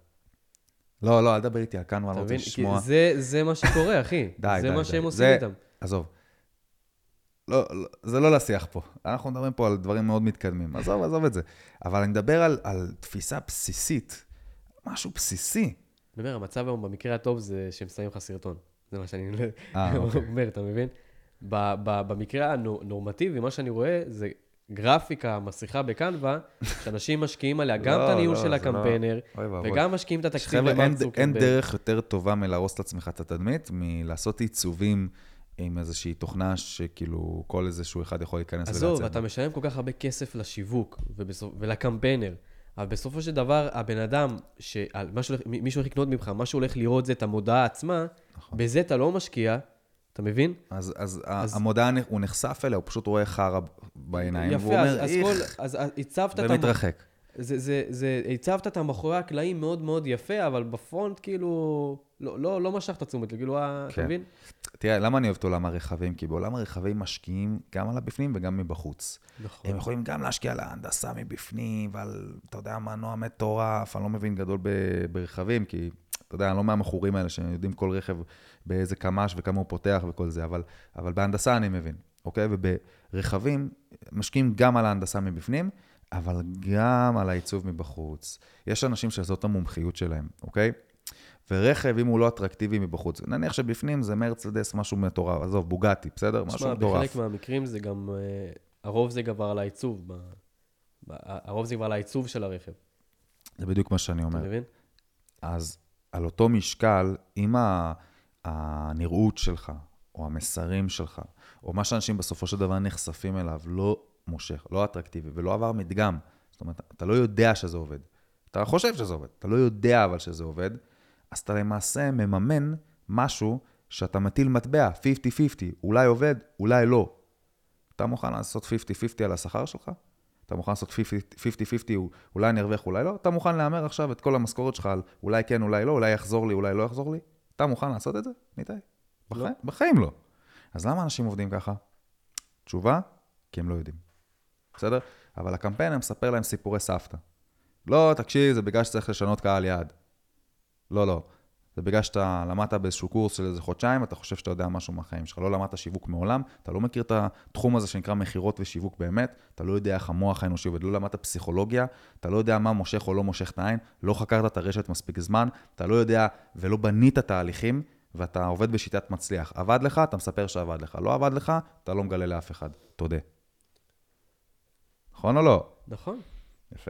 לא, לא, אל דבר איתי על קנווה, אני לא רוצה לשמוע. זה, זה מה שקורה, אחי. די, זה די, מה די. שהם עושים זה... איתם. עזוב. לא, לא, זה לא לשיח פה. אנחנו מדברים פה על דברים מאוד מתקדמים. עזוב, עזוב את זה. אבל אני מדבר על, על תפיסה בסיסית. משהו בסיסי. באמת, המצב היום במקרה הטוב זה שהם שמים לך סרטון. זה מה שאני אה, אוקיי. אומר, אתה מבין? ב- ב- במקרה הנורמטיבי, מה שאני רואה זה גרפיקה, מסריחה בקנווה, שאנשים משקיעים עליה גם את הניהול של הקמפיינר, וגם משקיעים את התקציב למרק צוקרברג. אין דרך יותר טובה מלהרוס את עצמך את התדמית, מלעשות עיצובים עם איזושהי תוכנה שכאילו כל איזשהו אחד יכול להיכנס ולעצב. עזוב, אתה משלם כל כך הרבה כסף לשיווק ולקמפיינר, אבל בסופו של דבר, הבן אדם, מישהו הולך לקנות ממך, מה שהוא הולך לראות זה את המודעה עצמה, בזה אתה לא משקיע, אתה מבין? אז, אז, אז המודעה, הוא נחשף אליה, הוא פשוט רואה חרא בעיניים, יפה, והוא אומר, אז, איך, אז, אז הצבת ומתרחק. זה, זה, זה, הצבת את המאחורי הקלעים מאוד מאוד יפה, אבל בפרונט כאילו, לא, לא, לא משך את התשומת, כאילו, כן. אתה מבין? תראה, למה אני אוהב את עולם הרכבים? כי בעולם הרכבים משקיעים גם על הבפנים וגם מבחוץ. נכון. הם יכולים גם להשקיע על ההנדסה מבפנים, ועל, אתה יודע, מנוע מטורף, אני לא מבין גדול ב- ברכבים, כי, אתה יודע, אני לא מהמחורים האלה שיודעים כל רכב באיזה קמ"ש וכמה הוא פותח וכל זה, אבל, אבל בהנדסה אני מבין, אוקיי? וברכבים משקיעים גם על ההנדסה מבפנים, אבל גם על העיצוב מבחוץ. יש אנשים שזאת המומחיות שלהם, אוקיי? ורכב, אם הוא לא אטרקטיבי מבחוץ, נניח שבפנים זה מרצדס, משהו מטורף, עזוב, בוגטי, בסדר? משהו מטורף. בחלק מהמקרים זה גם, הרוב זה כבר על העיצוב, הרוב זה כבר על העיצוב של הרכב. זה בדיוק מה שאני אומר. אתה מבין? אז על אותו משקל, אם ה- הנראות שלך, או המסרים שלך, או מה שאנשים בסופו של דבר נחשפים אליו, לא מושך, לא אטרקטיבי, ולא עבר מדגם, זאת אומרת, אתה לא יודע שזה עובד. אתה חושב שזה עובד, אתה לא יודע אבל שזה עובד, אז אתה למעשה מממן משהו שאתה מטיל מטבע, חמישים חמישים, אולי עובד, אולי לא. אתה מוכן לעשות חמישים חמישים על השכר שלך? אתה מוכן לעשות חמישים חמישים, אולי אני ארוויח, אולי לא? אתה מוכן לאמר עכשיו את כל המשכורת שלך על אולי כן, אולי לא, אולי יחזור לי, אולי לא יחזור לי? אתה מוכן לעשות את זה? ניתאי? לא. בחיים לא. אז למה אנשים עובדים ככה? תשובה, כי הם לא יודעים. בסדר? אבל הקמפיין מספר להם סיפורי סבתא. לא, תקשיב, זה בגלל שצריך לשנות קהל יעד. לא, לא. זה בגלל שאתה למדת באיזשהו קורס של איזה חודשיים, אתה חושב שאתה יודע משהו מהחיים שלך. לא למדת שיווק מעולם, אתה לא מכיר את התחום הזה שנקרא מחירות ושיווק באמת, אתה לא יודע איך המוח האנושי עובד, לא למדת פסיכולוגיה, אתה לא יודע מה מושך או לא מושך את העין, לא חקרת את הרשת מספיק זמן, אתה לא יודע ולא בנית תהליכים, ואתה עובד בשיטת מצליח. עבד לך, אתה מספר שעבד לך. לא עבד לך, אתה לא מגלה לאף אחד. תודה. נכון או לא? נכון. יפה.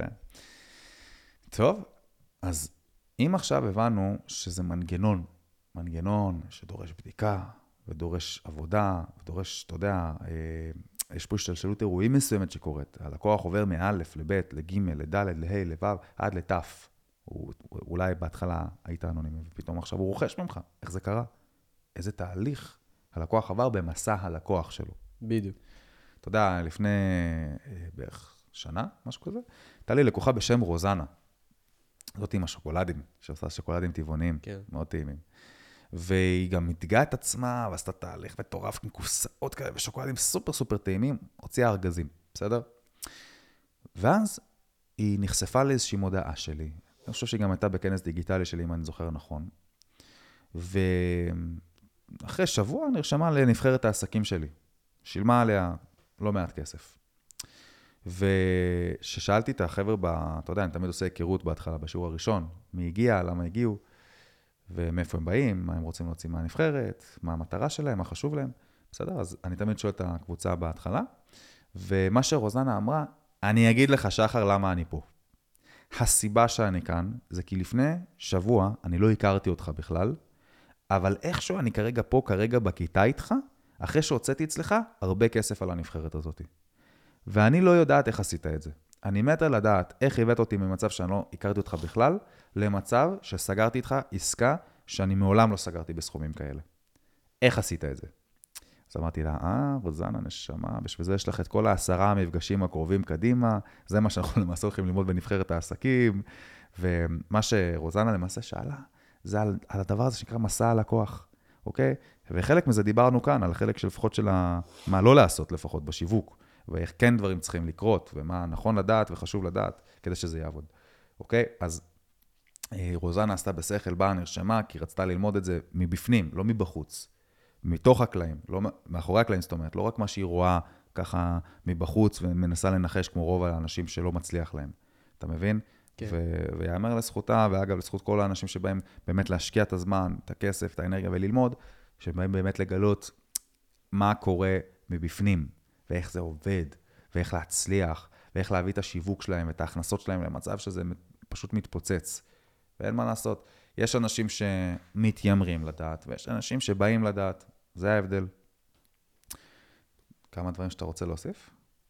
טוב, אז אם עכשיו הבנו שזה מנגנון, מנגנון שדורש בדיקה, ודורש עבודה, ודורש, אתה יודע, יש פה השתלשלות אירועים מסוימת שקורית. הלקוח עובר מאלף לבית, לגימל, לדלת, להי, לבב, עד לטף. הוא, אולי בהתחלה היית אנונימי, ופתאום עכשיו הוא רוכש ממך. איך זה קרה? איזה תהליך הלקוח עבר במסע הלקוח שלו. בדיוק. אתה יודע, לפני אה, בערך שנה, משהו כזה, הייתה לי לקוחה בשם רוזנה. זאת עם השוקולדים, שעושה שוקולדים טבעוניים, כן. מאוד טעימים. והיא גם התגעה את עצמה, ועשתה תהליך מטורף, עם קופסאות כאלה, ושוקולדים סופר סופר טעימים, הוציאה ארגזים, בסדר? ואז היא נחשפה לאיזושהי מודעה שלי. אני חושב שהיא גם הייתה בכנס דיגיטלי שלי, אם אני זוכר נכון. ואחרי שבוע נרשמה לנבחרת העסקים שלי. שילמה עליה לא מעט כסף. וששאלתי את החבר'ה, אתה יודע, אני תמיד עושה היכרות בהתחלה, בשיעור הראשון, מי הגיע, למה הגיעו, ומאיפה הם באים, מה הם רוצים להוציא מהנבחרת, מה המטרה שלהם, מה חשוב להם. בסדר? אז אני תמיד שואל את הקבוצה בהתחלה, ומה שרוזנה אמרה, אני אגיד לך, שחר, למה אני פה. הסיבה שאני כאן, זה כי לפני שבוע, אני לא הכרתי אותך בכלל, אבל איכשהו אני כרגע פה, כרגע בכיתה איתך, אחרי שהוצאתי אצלך, הרבה כסף על הנבחרת הזאת. ואני לא יודעת איך עשית את זה. אני מתה לדעת איך הבאת אותי ממצב שאני לא הכרתי אותך בכלל, למצב שסגרתי איתך עסקה שאני מעולם לא סגרתי בסכומים כאלה. איך עשית את זה? אז אמרתי לה, אה, רוזנה, נשמה, בשביל זה יש לך את כל העשרה המפגשים הקרובים קדימה, זה מה שאנחנו למעשה הולכים ללמוד בנבחרת העסקים, ומה שרוזנה למעשה שאלה, זה על, על הדבר הזה שנקרא מסע הלקוח, אוקיי? וחלק מזה דיברנו כאן, על חלק של לפחות של ה... מה לא לעשות לפחות בשיווק, ואיך כן דברים צריכים לקרות, ומה נכון לדעת וחשוב לדעת, כדי שזה יעבוד. אוקיי? אז רוזנה עשתה בשכל, באה, נרשמה, כי רצתה ללמוד את זה מבפנים, לא מבחוץ. מתוך הקלעים, לא, מאחורי הקלעים, זאת אומרת, לא רק מה שהיא רואה ככה מבחוץ, ומנסה לנחש כמו רוב האנשים שלא מצליח להם. אתה מבין? כן. ו- ויאמר לזכותה, ואגב, לזכות כל האנשים שבאים באמת להשקיע את הזמן, את הכסף, את האנרגיה וללמוד, שבאים באמת לגלות מה קורה מבפנים, ואיך זה עובד, ואיך להצליח, ואיך להביא את השיווק שלהם, את ההכנסות שלהם למצב שזה פשוט מתפוצץ. ואין מה לעשות. יש אנשים שמתיימרים לדעת, ויש אנשים שבאים לדעת. זה ההבדל. כמה דברים שאתה רוצה להוסיף?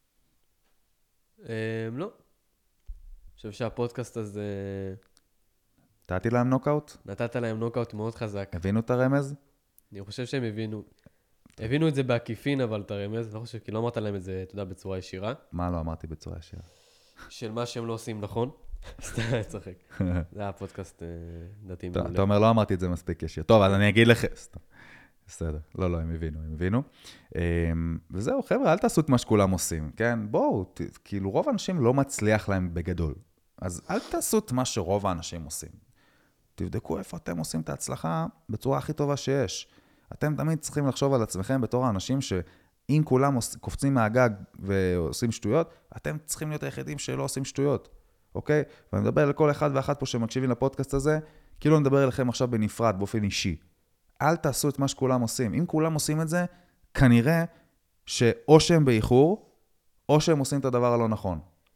לא. אני חושב שהפודקאסט הזה... נתתי להם נוקאוט? נתת להם נוקאוט מאוד חזק. הבינו את הרמז? אני חושב שהם הבינו. הבינו את זה בעקיפין, אבל את הרמז. לא חושב, כי לא אמרת להם את זה, אתה יודע, בצורה ישירה. מה לא אמרתי בצורה ישירה? של מה שהם לא עושים נכון. סתם, צוחק. זה היה פודקאסט דתי מעולה. אתה אומר, לא אמרתי את זה מספיק ישיר. טוב, אז אני אגיד לך. בסדר. לא, לא, הם הבינו, הם הבינו. וזהו, חבר'ה, אל תעשו את מה שכולם עושים, כן? בואו, כאילו, רוב האנשים לא מצליח להם בגדול. אז אל תעשו את מה שרוב האנשים עושים. תבדקו איפה אתם עושים את ההצלחה בצורה הכי טובה שיש. אתם תמיד צריכים לחשוב על עצמכם בתור האנשים שאם כולם קופצים מהגג ועושים שטויות, אתם צריכים להיות היחידים שלא עושים שטויות. אוקיי? ואני מדבר לכל אחד ואחת פה שמקשיבים לפודקאסט הזה, כאילו אני מדבר אליכם עכשיו בנפרד, באופן אישי. אל תעשו את מה שכולם עושים. אם כולם עושים את זה, כנראה שאו שהם באיחור, או שהם עושים את הדבר הלא נכון.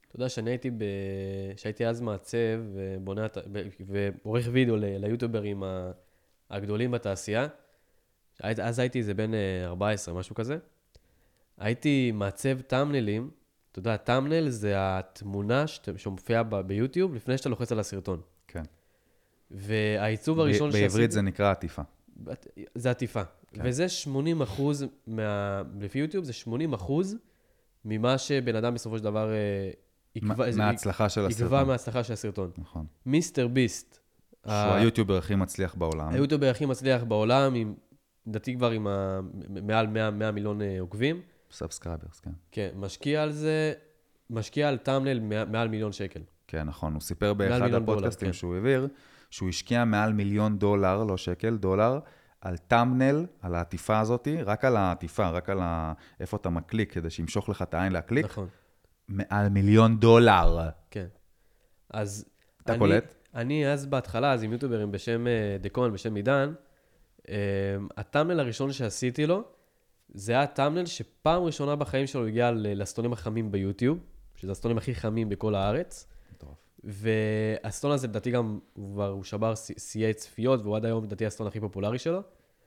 אתה יודע שאני הייתי, ב... שהייתי אז מעצב ובונה... ועורך וידאו ל... ליוטיוברים ה... הגדולים בתעשייה. אז הייתי איזה בין ארבע עשרה, משהו כזה. הייתי מעצב טאמנלים. אתה יודע, טאמנל זה התמונה שמופיעה ב... ביוטיוב לפני שאתה לוחץ על הסרטון. כן. והעיצוב הראשון ב... שעשיתי... בעברית זה נקרא עטיפה. זה עטיפה. כן. וזה שמונים אחוז, מה... לפי יוטיוב זה שמונים אחוז ממה שבן אדם בסופו של דבר יקבע... מההצלחה של הסרטון. יקבע מההצלחה של הסרטון. נכון. מיסטר ביסט. שהוא ה... היוטיובר הכי מצליח בעולם. היוטיובר הכי מצליח בעולם, עם... דעתי כבר עם ה... מעל מאה מיליון עוקבים. סאבסקרייברס, כן. כן, משקיע על זה, משקיע על טאמנל מעל מיליון שקל. כן, נכון. הוא סיפר באחד הפודקאסטים דולר, שהוא כן. העביר, שהוא השקיע מעל מיליון דולר, לא שקל, דולר, על טאמנל, על העטיפה הזאת, רק על העטיפה, רק על ה... איפה אתה מקליק, כדי שימשוך לך את העין להקליק. נכון. מעל מיליון דולר. כן. אז... אתה אני, קולט? אני אז בהתחלה, אז עם יוטיוברים בשם דקון, בשם מידן, הטאמנל הראשון שעשיתי לו, זה היה טאמנל שפעם ראשונה בחיים שלו הגיע לסטונים החמים ביוטיוב, שזה הסטונים הכי חמים בכל הארץ. והסטון הזה, לדעתי גם, הוא כבר, הוא שבר שיאי צפיות, והוא עד היום, לדעתי, הסטון הכי פופולרי שלו.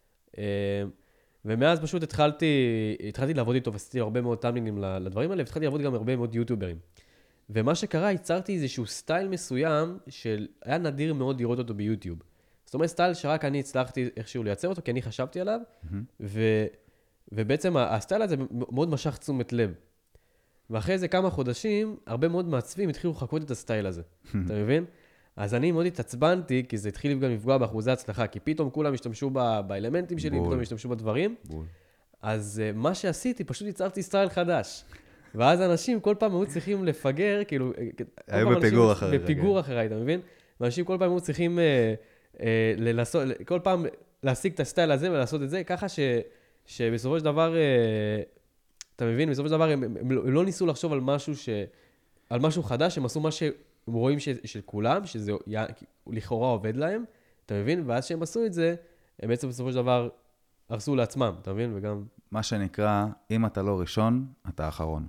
ומאז פשוט התחלתי, התחלתי לעבוד איתו, ועשיתי הרבה מאוד טאמנלים לדברים האלה, והתחלתי לעבוד גם הרבה מאוד יוטיוברים. ומה שקרה, ייצרתי איזשהו סטייל מסוים, שהיה נדיר מאוד לראות אותו ביוטיוב. זאת אומרת, סטייל שרק אני הצלחתי איכשהו לייצר אותו, כי אני חשבתי עליו, ו... ובעצם הסטייל הזה מאוד משך תשומת לב. ואחרי זה כמה חודשים, הרבה מאוד מעצבים התחילו לחכות את הסטייל הזה. אתה מבין? אז אני מאוד התעצבנתי, כי זה התחיל גם לפגוע באחוזי הצלחה, כי פתאום כולם השתמשו באלמנטים שלי, פתאום השתמשו בדברים. אז מה שעשיתי, פשוט ייצרתי סטייל חדש. ואז אנשים כל פעם היו צריכים לפגר, כאילו... היו בפיגור אחרי. בפיגור אחרי, אתה מבין? ואנשים כל פעם היו צריכים לנסות, כל פעם להשיג את הסטייל הזה ולעשות את זה, ככה ש... שבסופו של דבר, אתה מבין, בסופו של דבר הם, הם לא ניסו לחשוב על משהו, ש, על משהו חדש, הם עשו מה שהם רואים ש, של כולם, שזה לכאורה עובד להם, אתה מבין? ואז שהם עשו את זה, הם בעצם בסופו של דבר הרסו לעצמם, אתה מבין? וגם... מה שנקרא, אם אתה לא ראשון, אתה האחרון.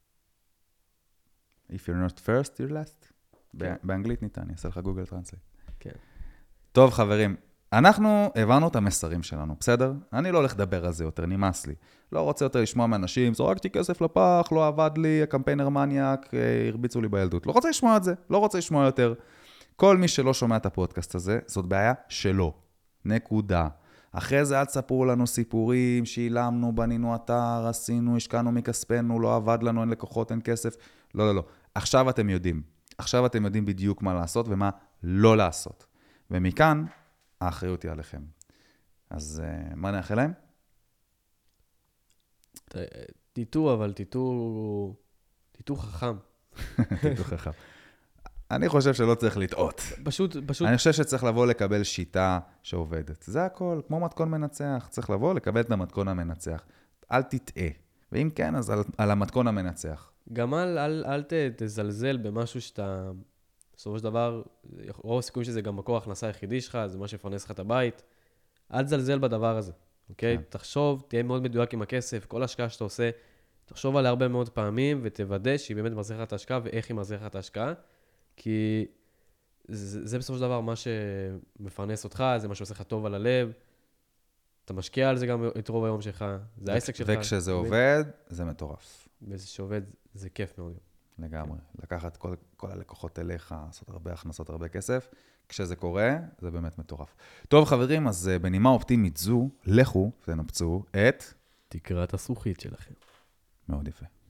If you're not first, you're last. כן. באנגלית ניתן, אני אעשה לך גוגל טרנסלייט. כן. טוב, חברים. אנחנו הבנו את המסרים שלנו, בסדר? אני לא הולך לדבר על זה יותר, נמאס לי. לא רוצה יותר לשמוע מאנשים, זרקתי כסף לפח, לא עבד לי, הקמפיינר מניאק, הרביצו לי בילדות. לא רוצה לשמוע את זה, לא רוצה לשמוע יותר. כל מי שלא שומע את הפודקאסט הזה, זאת בעיה שלו. נקודה. אחרי זה אל תספרו לנו סיפורים, שילמנו, בנינו אתר, עשינו, השקענו מכספנו, לא עבד לנו, אין לקוחות, אין כסף. לא, לא, לא. עכשיו אתם יודעים. עכשיו אתם יודעים בדיוק מה לעשות ומה לא לעשות. ומכאן, האחריות היא עליכם. אז uh, מה נאחל להם? תיתו, אבל תיתו... תיתו חכם. תיתו חכם. אני חושב שלא צריך לטעות. פשוט, פשוט... אני חושב שצריך לבוא לקבל שיטה שעובדת. זה הכל, כמו מתכון מנצח. צריך לבוא לקבל את המתכון המנצח. אל תטעה. ואם כן, אז על, על המתכון המנצח. גם אל, אל, אל ת, תזלזל במשהו שאתה... בסופו של דבר, רוב הסיכוי שזה גם מקור ההכנסה היחידי שלך, זה מה שפרנס לך את הבית. אל תזלזל בדבר הזה, אוקיי? כן. תחשוב, תהיה מאוד מדויק עם הכסף, כל השקעה שאתה עושה, תחשוב עליה הרבה מאוד פעמים, ותוודא שהיא באמת מחזירה לך את ההשקעה, ואיך היא מחזירה לך את ההשקעה, כי זה, זה בסופו של דבר מה שמפרנס אותך, זה מה שעושה לך טוב על הלב, אתה משקיע על זה גם את רוב היום שלך, זה העסק שלך. וכשזה עובד, זה מטורף. וזה שעובד, זה כיף מאוד. לגמרי. לקחת כל, כל הלקוחות אליך, לעשות הרבה הכנסות, הרבה כסף. כשזה קורה, זה באמת מטורף. טוב, חברים, אז בנימה אופטימית זו, לכו ונפצו את... תקרת הזכוכית שלכם. מאוד יפה.